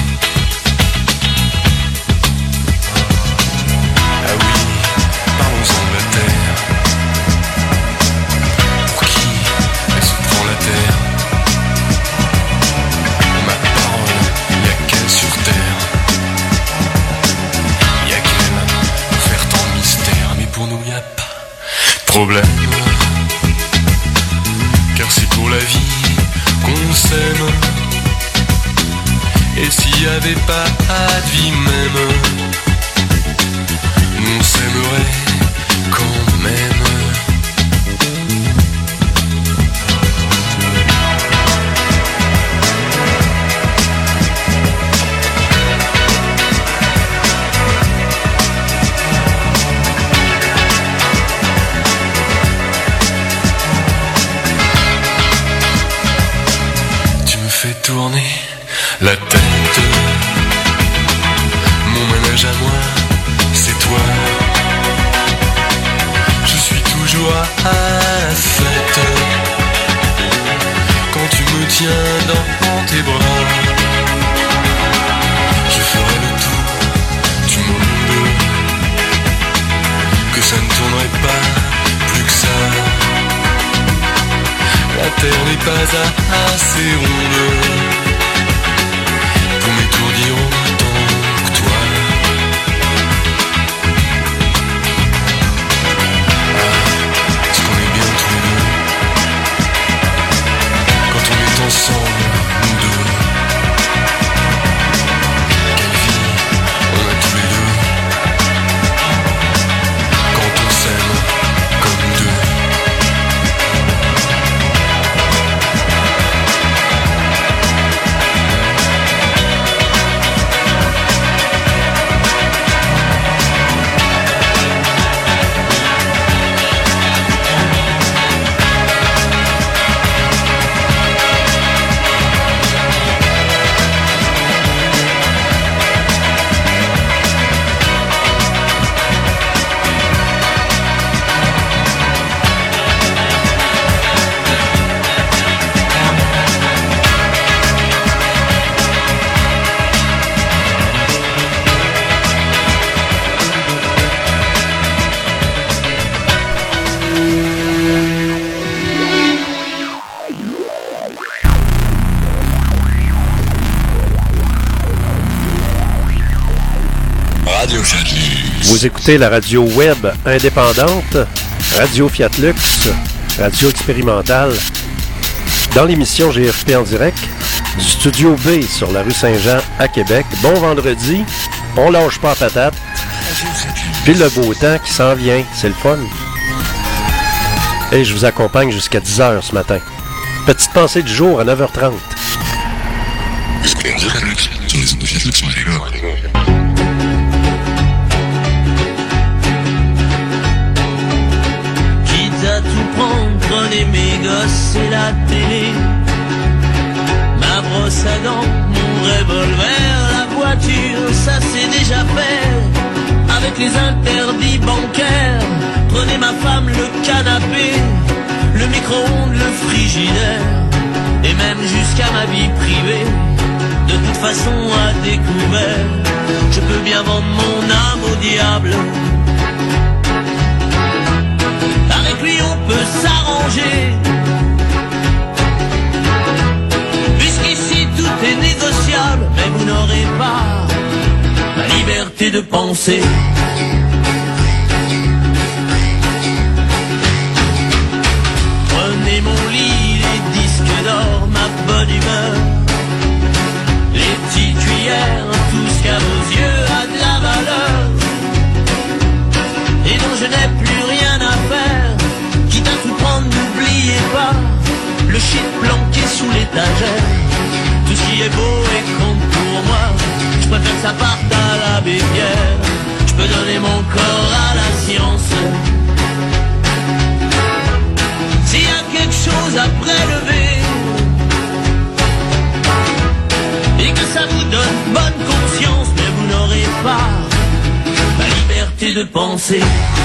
Ah oui, parlons-en de la terre. Pour qui elle se prend la terre? Ma parole, y'a qu'elle sur terre. Y'a qu'elle pour faire tant de mystère. Mais pour nous y'a pas de problème, car c'est pour la vie qu'on s'aime. Et s'il y avait pas de vie même, nous on s'aimerait quand même. Fais tourner la tête. Mon manège à moi, c'est toi. Je suis toujours à la fête quand tu me tiens dans tes bras. Je ferai le tour du monde, que ça ne tournerait pas plus que ça. La terre n'est pas assez ronde pour m'étourdir autant que toi. Est-ce qu'on est bien tous les deux quand on est ensemble, nous deux? Quelle vie on a tous les deux quand on s'aime comme nous deux? Vous écoutez la radio web indépendante, Radio Fiat Lux, radio expérimentale. Dans l'émission GFP en direct, du Studio B sur la rue Saint-Jean à Québec. Bon vendredi, on lâche pas la patate. Puis le beau temps qui s'en vient, c'est le fun. Et je vous accompagne jusqu'à 10h ce matin. Petite pensée du jour à 9h30. Quitte à tout prendre, prenez mes gosses et la télé, ma brosse à dents, mon revolver, la voiture, ça c'est déjà fait. Avec les interdits bancaires, prenez ma femme, le canapé, le micro-ondes, le frigidaire, et même jusqu'à ma vie privée. De toute façon à découvert, je peux bien vendre mon âme au diable. Avec lui on peut s'arranger, puisqu'ici tout est négociable. Mais vous n'aurez pas la liberté de penser. Prenez mon lit, les disques d'or, ma bonne humeur, les petites cuillères, tout ce qu'à vos yeux a de la valeur, et dont je n'ai plus rien à faire. Quitte à tout prendre, n'oubliez pas le shit planqué sous l'étagère. Tout ce qui est beau et compte pour moi, je préfère que ça parte à l'abbé Pierre. Je peux donner mon corps à la science. S'il y a quelque chose à prélever et que ça vous donne bonne conscience, mais vous n'aurez pas la liberté de penser.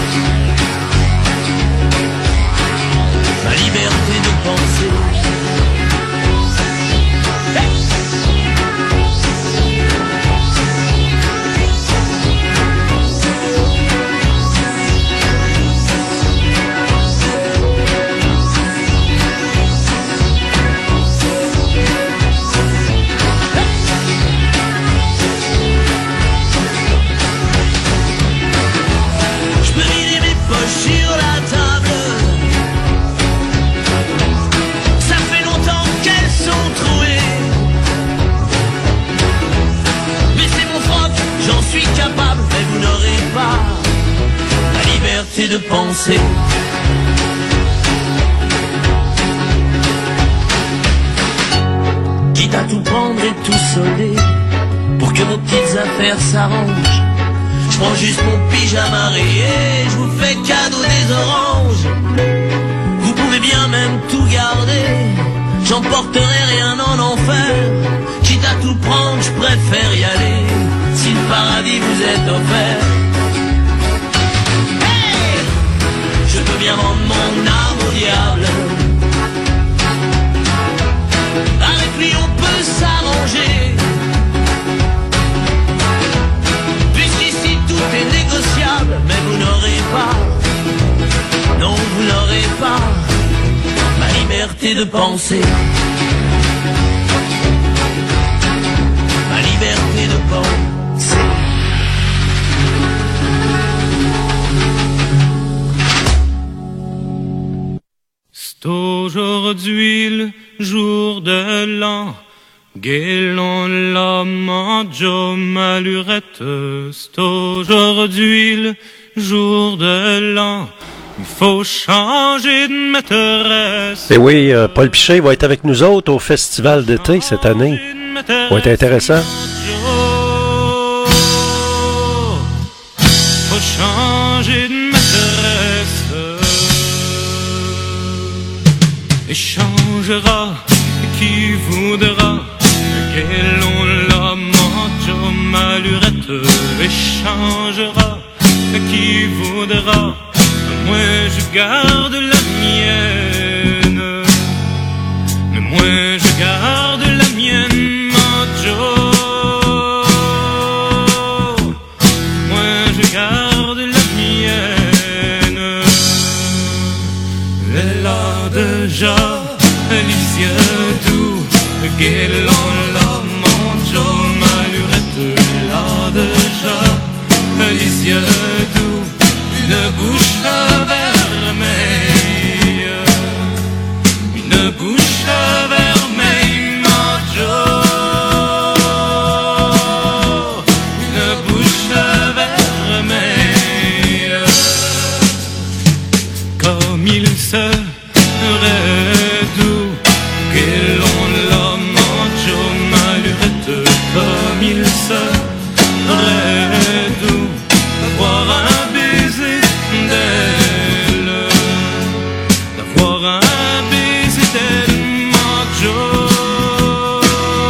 La liberté de penser. Sur la table, ça fait longtemps qu'elles sont trouées. Baissez mon froc, j'en suis capable, mais vous n'aurez pas la liberté de penser. Quitte à tout prendre et tout solder, pour que vos petites affaires s'arrangent, je prends juste mon pyjama rayé, je vous fais cadeau des oranges. Vous pouvez bien même tout garder, j'emporterai rien en enfer. Quitte à tout prendre, je préfère y aller, si le paradis vous est offert. Hey, je peux bien vendre mon âme au diable. Avec lui on peut s'arranger, tout est négociable, mais vous n'aurez pas, non vous n'aurez pas ma liberté de penser. Ma liberté de penser. C'est aujourd'hui le jour de l'an, Guélon la manjo malurette, c'est aujourd'hui le jour de l'an, il faut changer de maîtresse. Et oui, Paul Piché va être avec nous autres au festival d'été cette année. Ça va être intéressant. Faut changer de maîtresse, et changera qui voudra. Guélon la manjo malurette, échangera qui voudra. Moi je garde la mienne, mais moi je garde la mienne, manjo. Moi je garde la mienne. Elle a déjà les yeux doux, Guélon la manjo malurette. Elle a déjà les yeux yeux doux, une bouche vermeille, une bouche vermeille, mon Joe, une bouche vermeille, comme il serait doux que l'on l'homme en Joe Malurette, comme il serait doux d'avoir un baiser d'elle, d'avoir un baiser d'elle, mon Joe,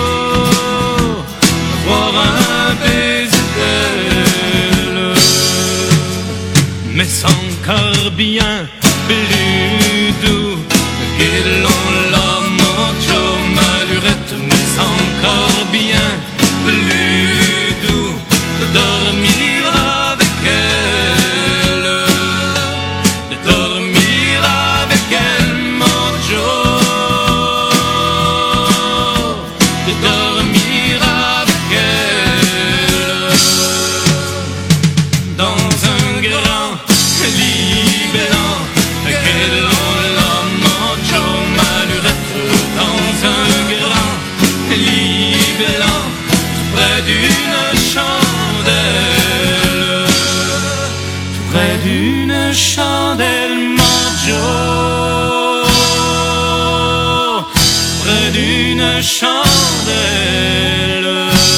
d'avoir un baiser d'elle, mais sans encore bien plus doux que l'on l'homme en Joe Malurette, mais encore bien plus doux de dormir avec elle, de dormir avec elle, mon Joe, de dormir avec elle, dans un grand lit blanc que l'on l'homme en Joe Malurette, dans un grand lit blanc près d'une chandelle, près d'une chandelle, mon Joe, près d'une chandelle.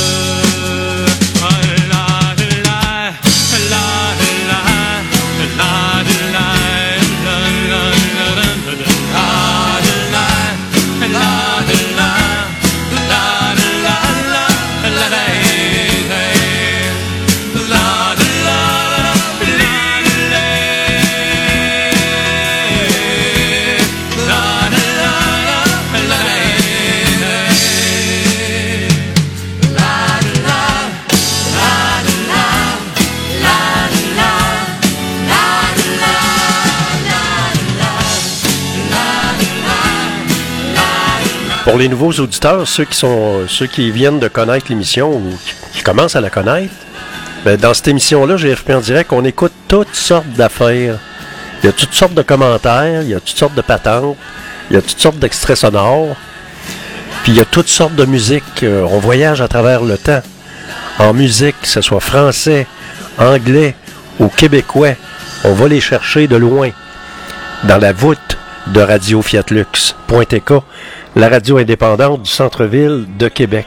Pour les nouveaux auditeurs, ceux qui viennent de connaître l'émission ou qui commencent à la connaître, ben dans cette émission-là, GFP en direct, on écoute toutes sortes d'affaires. Il y a toutes sortes de commentaires, il y a toutes sortes de patentes, il y a toutes sortes d'extraits sonores, puis il y a toutes sortes de musique. On voyage à travers le temps. En musique, que ce soit français, anglais ou québécois, on va les chercher de loin. Dans la voûte de Radio Fiatlux.tk, la radio indépendante du centre-ville de Québec.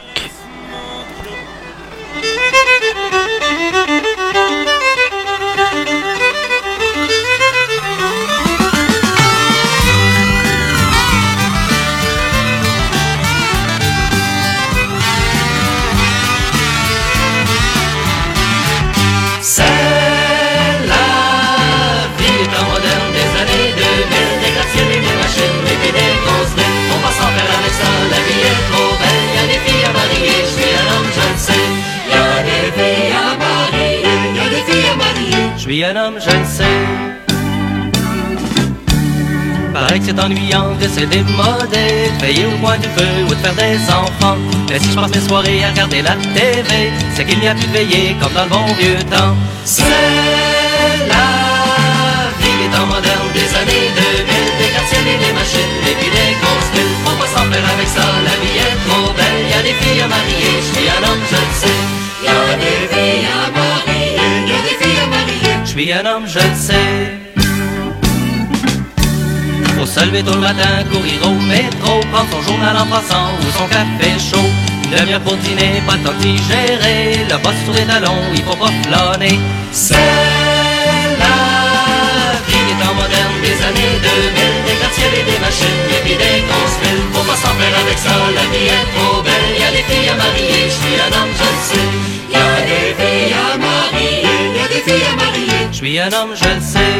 C'est la vie temps moderne des années 2000, des gratte-ciels et des machines et puis des grosses villes. On va s'en faire avec ça, la vie est trop belle. Y'a des filles à marier, je suis un homme, je le sais. Y'a des filles à marier, y'a des filles à marier, je suis un homme, je le sais. Paraît que c'est ennuyant de se démoder, de veiller au coin du feu ou de faire des enfants. Mais si je passe mes soirées à regarder la TV, c'est qu'il n'y a plus de veiller comme dans le bon vieux temps. C'est la vie des temps modernes des années 2000, des gratte-ciels et des machines et puis des grosses villes. On va s'en faire avec ça, la vie est trop belle. Y'a des filles à marier, je suis un homme, je le sais. Y'a des filles à marier, y'a des filles à marier, je suis un homme, je le sais. Faut se lever tôt le matin, courir au métro, prendre son journal en passant ou son café chaud. Une demi-heure pour dîner, pas le temps d'y gérer, le boss sur les talons, il faut pas flâner. C'est la vie des temps modernes des années 2000, des gratte-ciels et des machines et puis des grosses villes. Faut pas s'en faire avec ça, la vie est trop belle. Y'a des filles à marier, je suis un homme, je le sais. Y'a des filles à marier, y'a des filles à marier, je suis un homme, je le sais.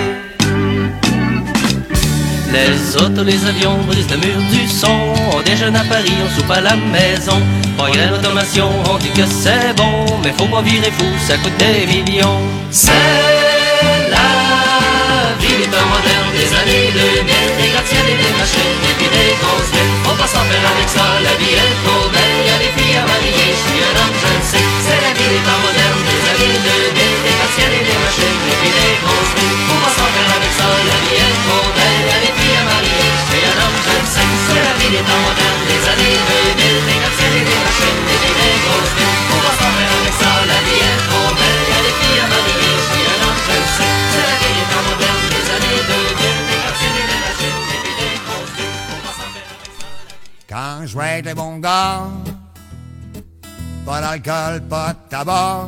Les autos, les avions brisent le mur du son. On déjeune à Paris, on soupe à la maison. Pas rien d'automation, on dit que c'est bon. Mais faut pas virer fou, ça coûte des millions. C'est la vie des temps modernes des années 2000, des gratte-ciels et des machines et puis des grosses villes. Faut pas s'en faire avec ça, la vie est trop belle. Y'a des filles à marier, je suis un homme, je le sais. C'est la vie des temps modernes des années 2000, des gratte-ciels et des machines quand je vais être le bon gars. Pas d'alcool, pas de tabac.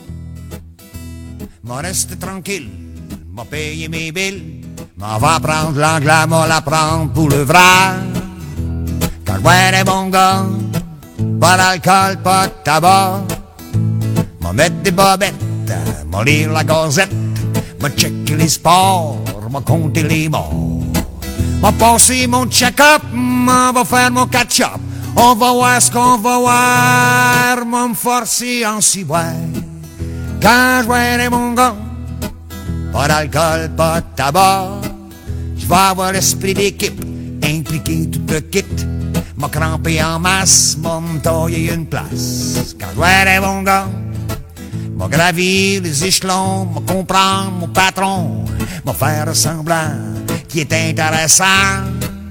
M'en reste tranquille, m'a payé mes billes. M'en va prendre l'anglais, m'en la prendre pour le vrai. Quand je vais être le bon gars. Pas d'alcool, pas de tabac. M'en mettre des bobettes, m'en lire la gazette. M'en checker les sports, m'en compter les morts. M'en passer mon check-up, m'en va faire mon catch-up. On va voir ce qu'on va voir, m'en me forcer en ciboire. Quand je verrai mon gars, pas d'alcool, pas de tabac. Je vais avoir l'esprit d'équipe, impliqué tout le kit. M'a crampé en masse, m'a taillé une place. Quand je verrai mon gars, m'a gravir les échelons, m'a comprendre mon patron, m'a faire semblant qui est intéressant.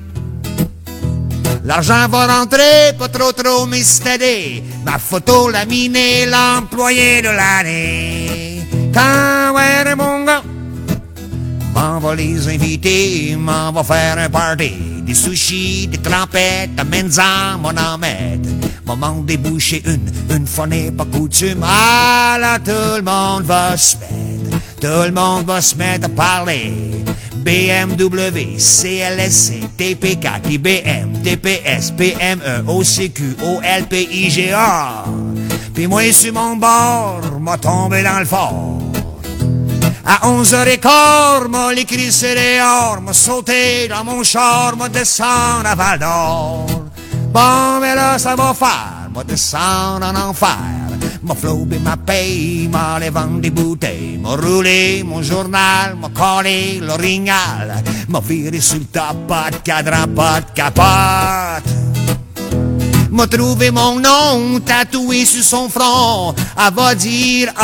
L'argent va rentrer, pas trop m'estéder. Ma photo laminée, l'employé de l'année. Quand ouais mon gars, m'en va les inviter, m'en va faire un party. Des sushis, des trempettes, amène-en, m'en en mettre. M'en déboucher une fois n'est pas coutume. Ah là, tout le monde va se mettre, tout le monde va se mettre à parler. BMW, CLSC, TPK, IBM, TPS, PME, OCQ, OLPIGA. Puis moi, sur mon bord, m'a tombé dans le fort. À 11h15, m'a l'écrit c'est dehors, m'a sauté dans mon char, m'a descendu à Val d'Or. Bon, mais là, ça va faire, m'a descendu en enfer. M'a flobé ma paye, m'a allé vendre des bouteilles. M'a roulé mon journal, m'a collé l'orignal. M'a viré sur le top, pas de cadran, pas de capote. M'a trouvé mon nom tatoué sur son front. Elle va dire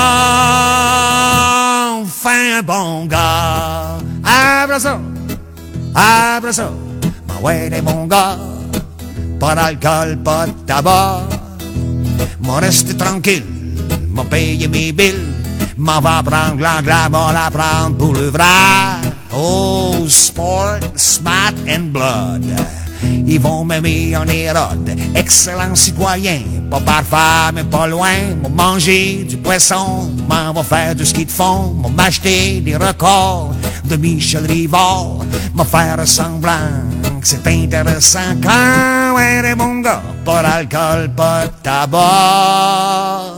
enfin un bon gars. Après ça, m'a ouais des bons gars. Pas d'alcool, pas de tabac. M'en reste tranquille, m'a payé mes billes. M'en va prendre l'anglais, m'en la prendre pour le vrai. Oh, sport, smart and blood. Ils vont m'aimer en érode. Excellent citoyen, pas parfait mais pas loin. M'en manger du poisson, m'en va faire du ski de fond. M'en m'acheter des records de Michel Rivard. M'en faire semblant que c'est intéressant. Quand ouais mon gars, pas d'alcool, pas de tabac.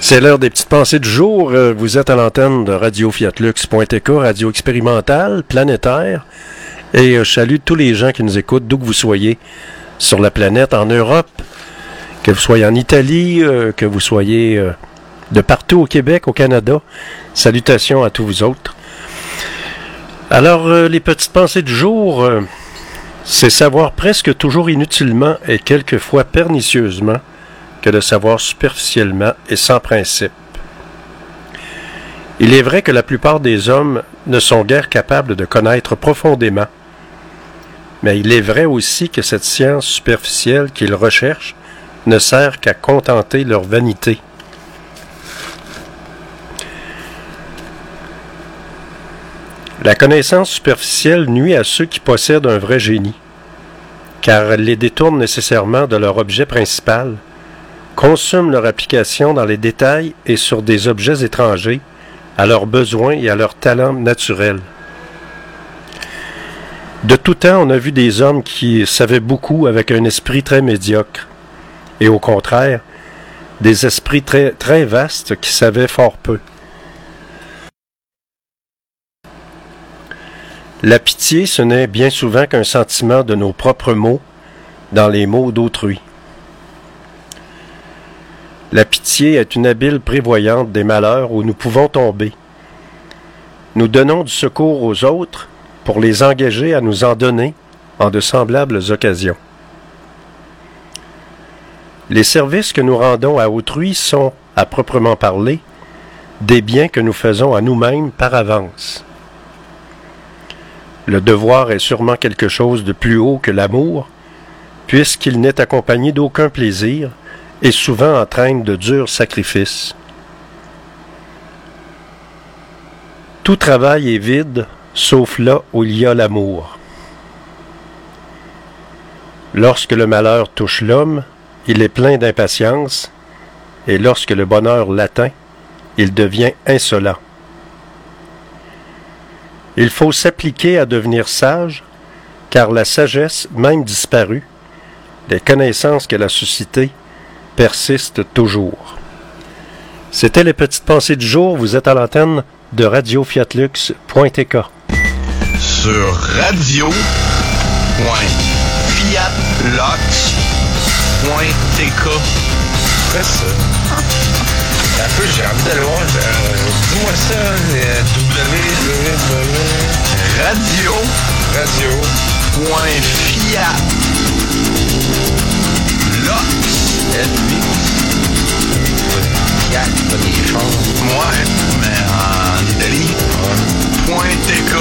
C'est l'heure des petites pensées du jour. Vous êtes à l'antenne de Radio Fiatlux.tk, radio expérimentale, planétaire. Et je salue tous les gens qui nous écoutent, d'où que vous soyez sur la planète, en Europe, que vous soyez en Italie, que vous soyez de partout au Québec, au Canada. Salutations à tous vous autres. Alors, les petites pensées du jour, c'est savoir presque toujours inutilement et quelquefois pernicieusement que de savoir superficiellement et sans principe. Il est vrai que la plupart des hommes ne sont guère capables de connaître profondément, mais il est vrai aussi que cette science superficielle qu'ils recherchent ne sert qu'à contenter leur vanité. La connaissance superficielle nuit à ceux qui possèdent un vrai génie, car elle les détourne nécessairement de leur objet principal, consument leur application dans les détails et sur des objets étrangers, à leurs besoins et à leurs talents naturels. De tout temps, on a vu des hommes qui savaient beaucoup avec un esprit très médiocre, et au contraire, des esprits très, très vastes qui savaient fort peu. La pitié, ce n'est bien souvent qu'un sentiment de nos propres maux dans les maux d'autrui. La pitié est une habile prévoyante des malheurs où nous pouvons tomber. Nous donnons du secours aux autres pour les engager à nous en donner en de semblables occasions. Les services que nous rendons à autrui sont, à proprement parler, des biens que nous faisons à nous-mêmes par avance. Le devoir est sûrement quelque chose de plus haut que l'amour, puisqu'il n'est accompagné d'aucun plaisir et souvent entraîne de durs sacrifices. Tout travail est vide, sauf là où il y a l'amour. Lorsque le malheur touche l'homme, il est plein d'impatience, et lorsque le bonheur l'atteint, il devient insolent. Il faut s'appliquer à devenir sage, car la sagesse, même disparue, les connaissances qu'elle a suscitées, persistent toujours. C'était les petites pensées du jour. Vous êtes à l'antenne de Radio Fiatlux.tk. Sur radio.fiatlux.tk. Quoi ça? Un peu, j'ai envie d'aller voir. Dis-moi ça, Ouais, mais en Italie. .tk.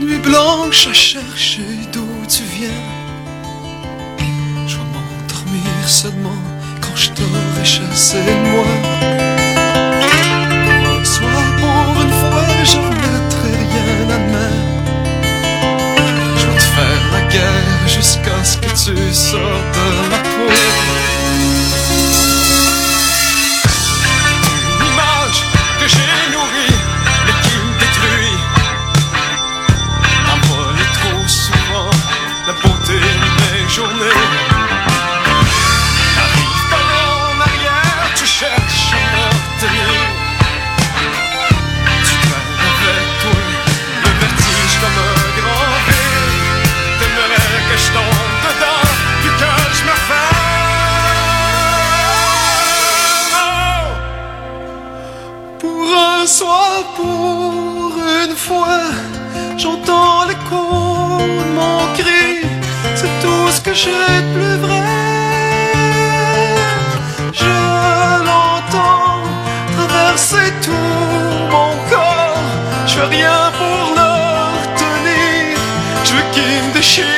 nuit blanche à chercher d'où tu viens. Je vais m'endormir seulement quand je t'aurai chassé de moi. Soit pour une fois, je ne mettrai rien à main. Je vais te faire la guerre jusqu'à ce que tu sortes de ma peau. Une image que j'ai nourrie, mais qui me détruit. M'envoler trop souvent la beauté de mes journées. N'arrive pas en arrière, tu cherches à me retenir. Tu traînes avec toi le vertige comme un grand vide. T'aimerais que je tombe dedans, puis que je me ferme. Pour un soir, pour une fois, j'entends l'écho de mon cri. C'est tout ce que j'ai de plus vrai. Je l'entends traverser tout mon corps. Je fais rien pour le retenir. Je veux qu'il me déchire.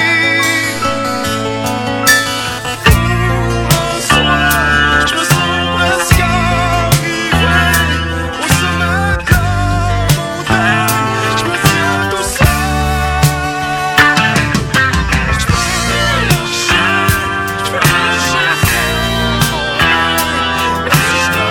Un soir, je me sens presque arrivé au sommet de la montagne. Je me tiens tout seul. Je peux lâcher sans moi. Et si je te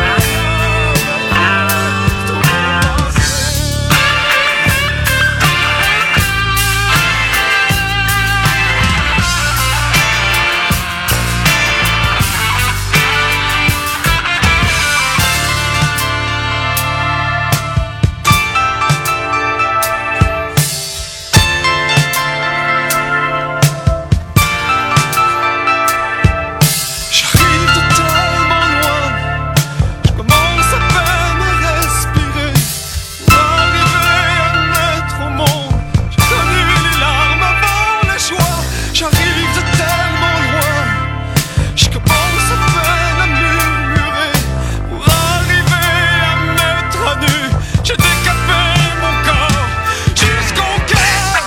j'arrive de tellement loin, je commence à peine à respirer. Pour arriver à naître au monde, j'ai connu les larmes avant la joie. J'arrive de tellement loin, je commence à peine à murmurer. Pour arriver à mettre à nu, j'ai décapé mon corps jusqu'au cœur.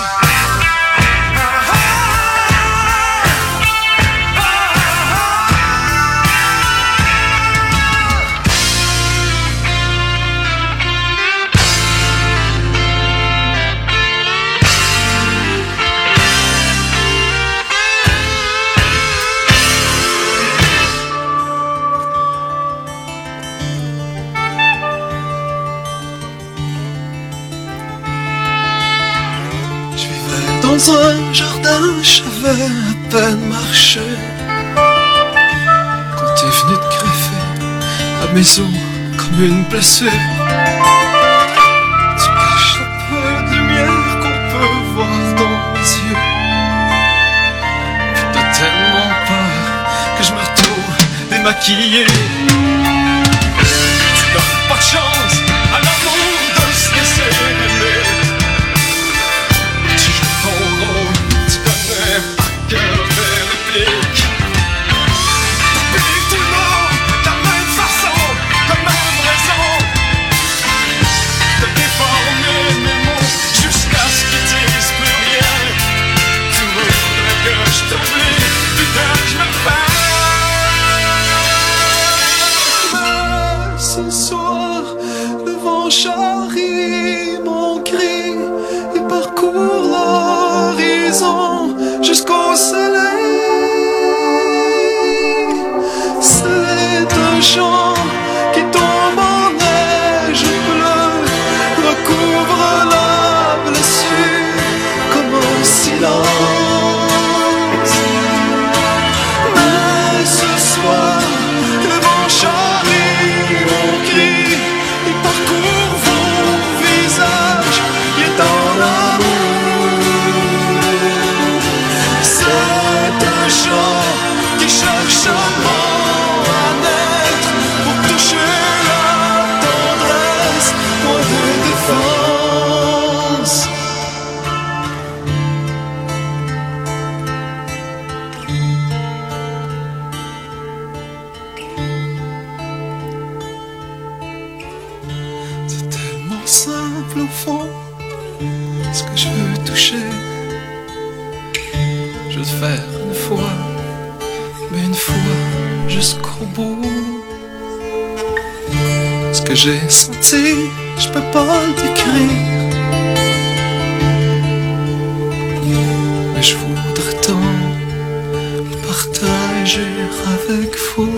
Je vivais dans un jardin, j'avais à peine marché. Quand t'es venu te greffer la maison comme une blessure, tu caches le peu de lumière qu'on peut voir dans mes yeux. Puis t'as tellement peur que je me retrouve démaquillé. Tu n'offres pas de chance à l'amour de se laisser aimer. Tu joues ton rôle, tu connais par cœur les répliques. T'appliques tout le monde de la même façon, de la même raison. De déformer mes mots jusqu'à ce qu'ils disent plus rien. Tu voudrais que je t'oublie, putain que je me perds. toucher. Je veux te faire une fois, mais une fois jusqu'au bout. Ce que j'ai senti, je peux pas le décrire, mais je voudrais tant partager avec vous.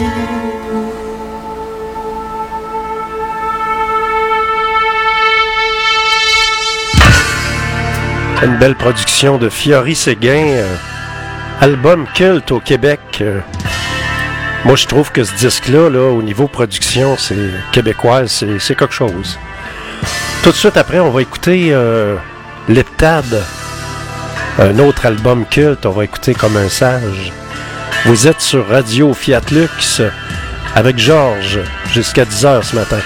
Une belle production de Fiori Séguin, album culte au Québec. Moi, je trouve que ce disque-là, là, au niveau production, c'est québécoise, c'est quelque chose. Tout de suite après, on va écouter Leptade, un autre album culte. On va écouter Comme un sage. Vous êtes sur Radio Fiat Lux avec Georges jusqu'à 10h ce matin.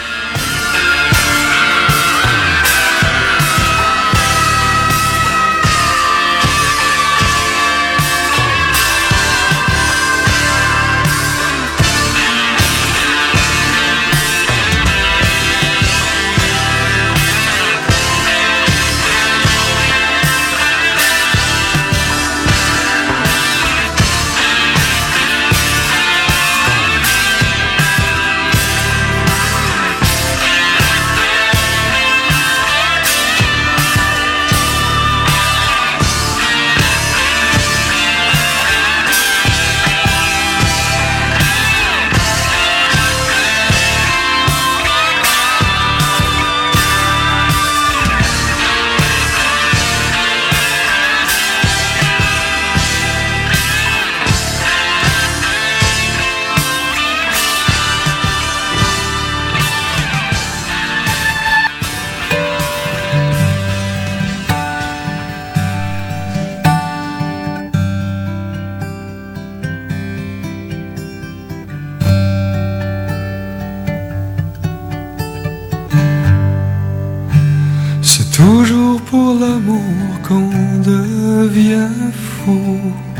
Toujours pour l'amour qu'on devient fou.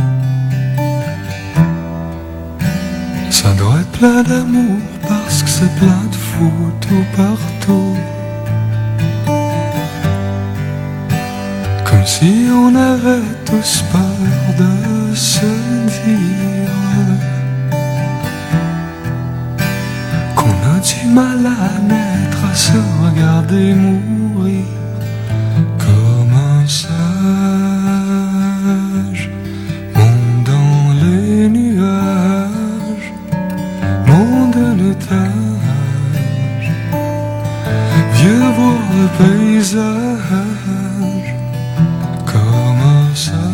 Ça doit être plein d'amour parce que c'est plein de fous tout partout. Comme si on avait tous peur de se dire qu'on a du mal à naître, à se regarder mourir. Sage, monte dans les nuages, monte un étage, viens voir le paysage, comme un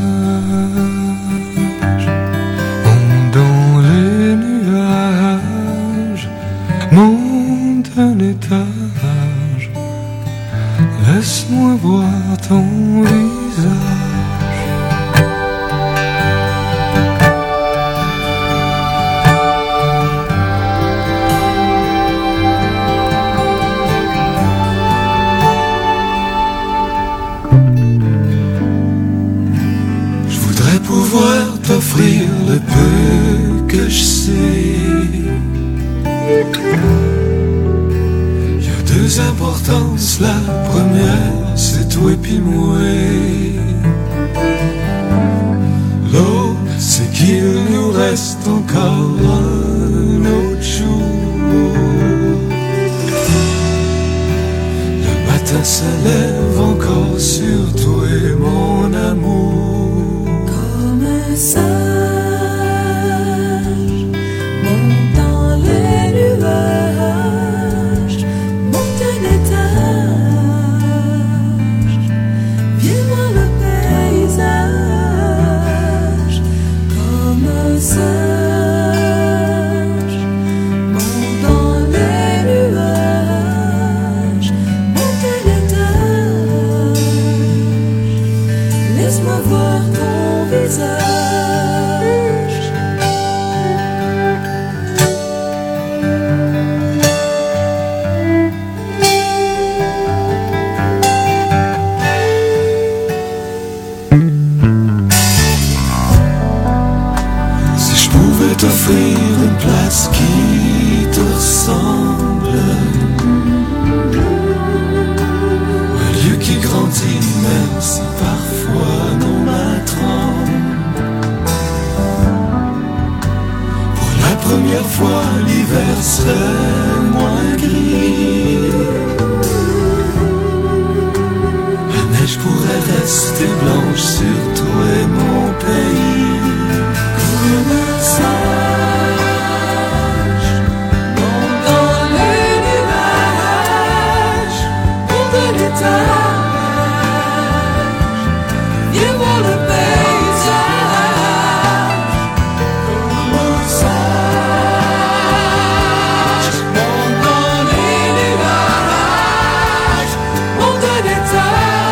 sage, monte dans les nuages, monte un étage, laisse-moi voir ton visage. Je voudrais pouvoir t'offrir le peu que je sais. Il y a deux importances, la première c'est toi et puis moi. L'autre, c'est qu'il nous reste encore un autre jour. Le matin se lève encore sur toi, mon amour. Comme un sage, monte dans les nuages, monte un étage, viens voir le paysage. Comme un sage, monte dans les nuages, monte un étage, laisse-moi voir ton visage. Si je pouvais t'offrir une place qui te ressemble, un lieu qui grandit même si parfois fois l'hiver serait moins gris. La neige pourrait rester blanche sur toi et mon pays. Comme un sage monte dans les nuages pour de l'étage. Viens voir le paysage. Comme un sage monte dans les nuages pour de l'étage.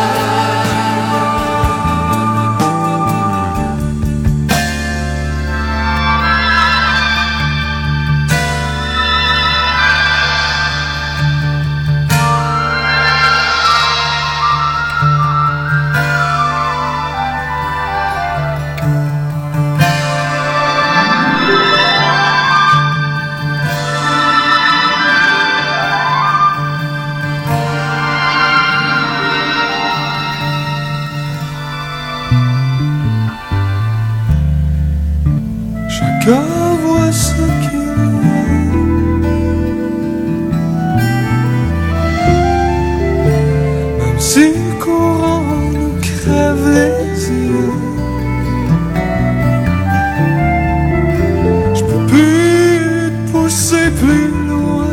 Chacun voit ce qu'il veut. Même si le courant nous crève les yeux, je peux plus te pousser plus loin.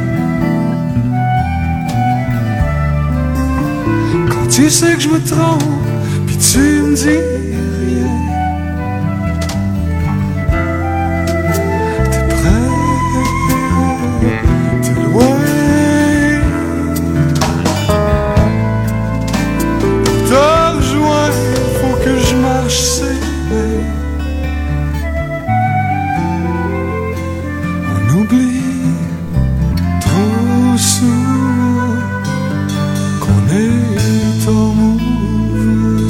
Quand tu sais que je me trompe, puis tu me dis rien. On oublie trop souvent qu'on est en mouvement.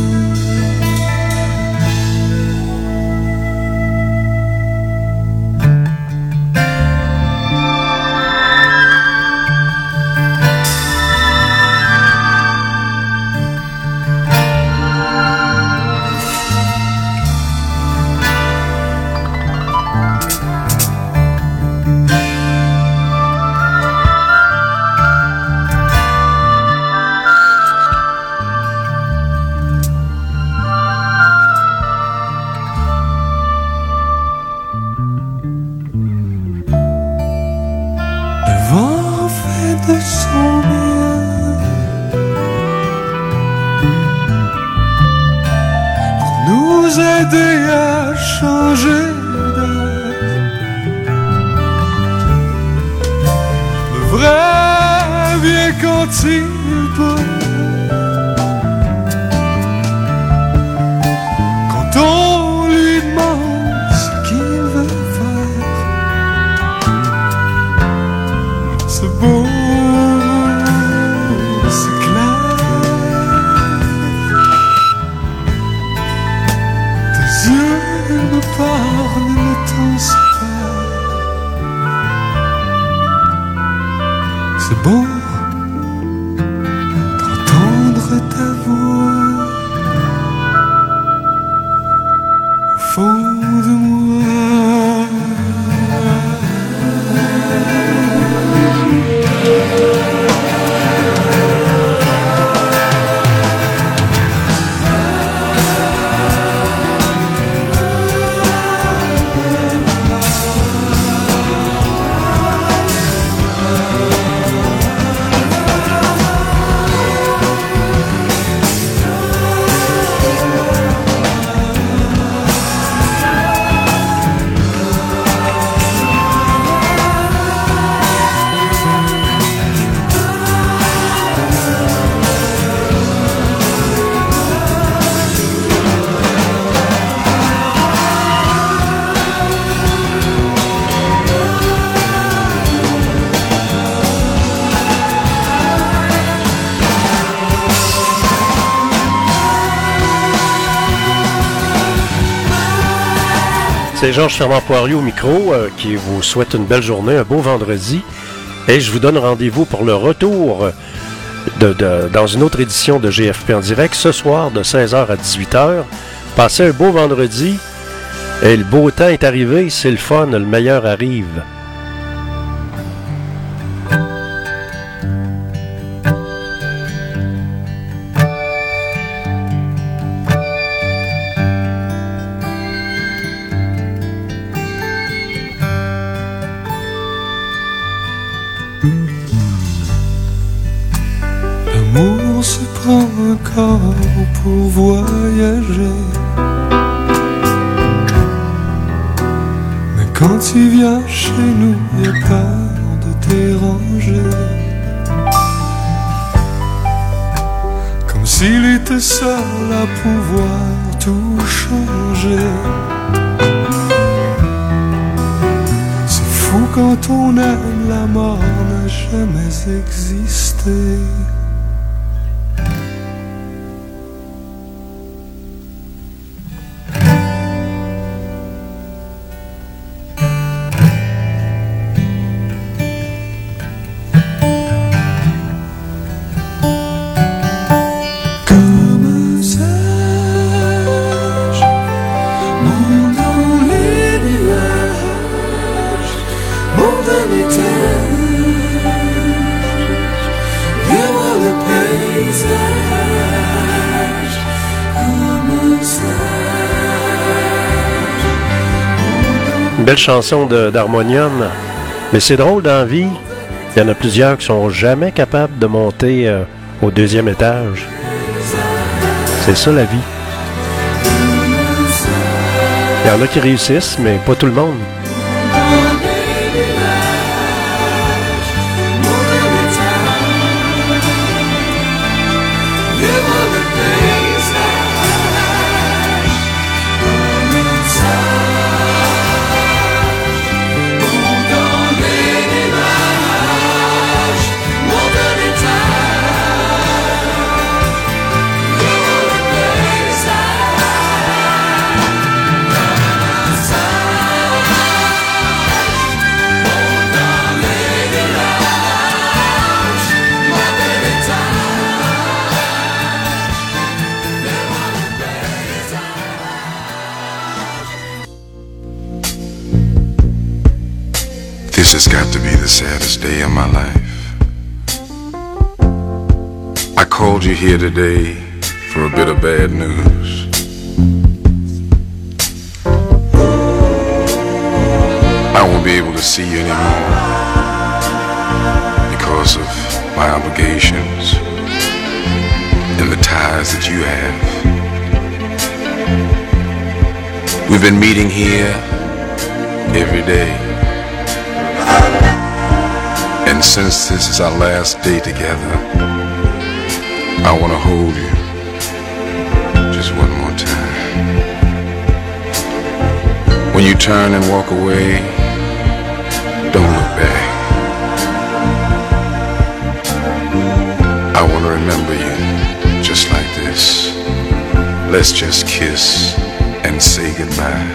Le vent fait de son bien pour nous aider à changer d'air. Le vrai vient quand il peut, quand on lui demande ce qu'il veut faire. C'est beau, c'est clair. Tes yeux me parlent, le temps se perd. C'est beau d'entendre ta voix au fond de moi. C'est Georges Fernand Poirier au micro qui vous souhaite une belle journée, un beau vendredi. Et je vous donne rendez-vous pour le retour dans une autre édition de GFP en direct ce soir de 16h à 18h. Passez un beau vendredi Et le beau temps est arrivé, c'est le fun, le meilleur arrive. L'amour se prend un corps pour voyager. Mais quand tu viens chez nous, y'a peur de déranger. Comme s'il était seul à pouvoir tout changer. C'est fou quand on aime, la mort n'a jamais existé. Belle chanson d'harmonium. Mais c'est drôle dans la vie, il y en a plusieurs qui sont jamais capables de monter au deuxième étage. C'est ça la vie. Il y en a qui réussissent, mais pas tout le monde. This has got to be the saddest day of my life. I called you here today for a bit of bad news. I won't be able to see you anymore because of my obligations and the ties that you have. We've been meeting here every day. And since this is our last day together, I want to hold you just one more time. When you turn and walk away, don't look back. I want to remember you just like this. Let's just kiss and say goodbye.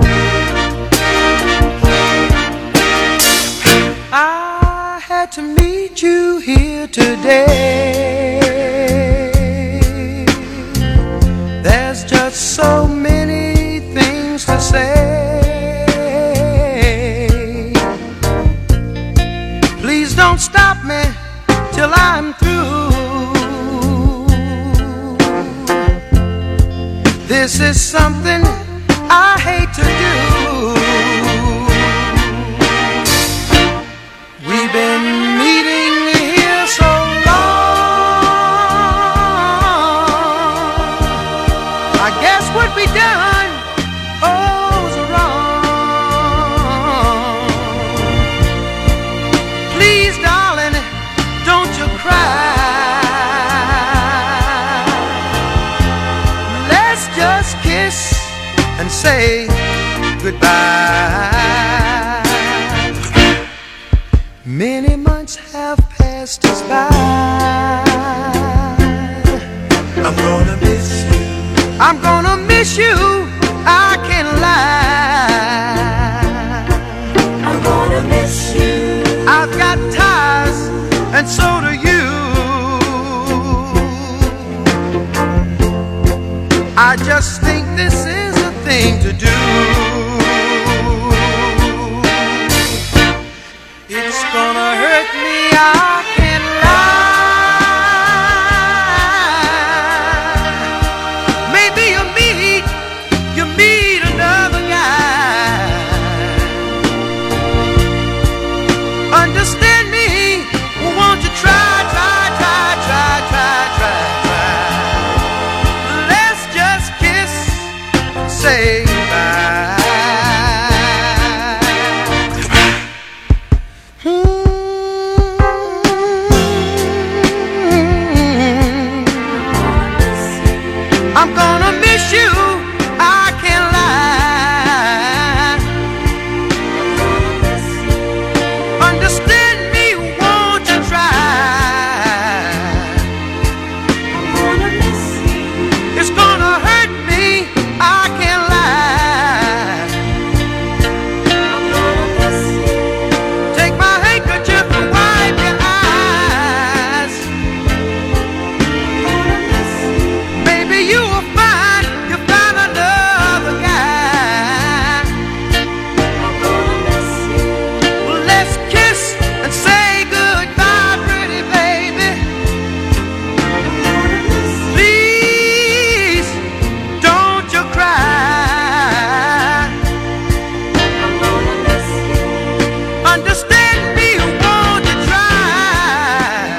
I had to meet you here today. There's just so many things to say. Please don't stop me till I'm through. This is something I hate to do. We've been meeting here so long. I guess what we done, was wrong. Please, darling, don't you cry. Let's just kiss and say goodbye. Many months have passed us by. I'm gonna miss you. I'm gonna miss you. I can't lie. I'm gonna miss you. I've got ties, and so do you. I just think this is a thing to do. gonna hurt me, I can't lie. Maybe you meet another guy. Understand me, won't you try. Let's just kiss and say bye. I'm gonna miss you, I can't lie. Understand me, won't you try? It's gonna hurt me, I can't lie. Take my handkerchief and wipe your eyes. Baby, you will find another guy. Let's kiss and say goodbye, pretty baby. Please, don't you cry. Understand me, won't you try?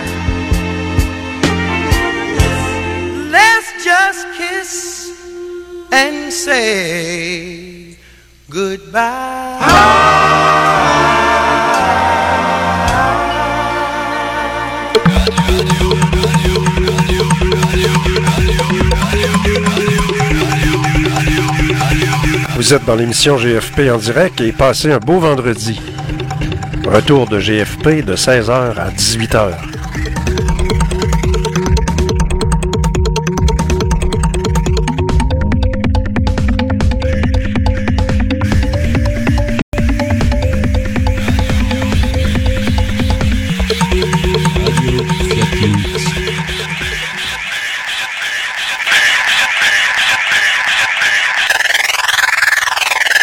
Let's just kiss and say goodbye. Vous êtes dans l'émission GFP en direct et passez un beau vendredi. Retour de GFP de 16h à 18h.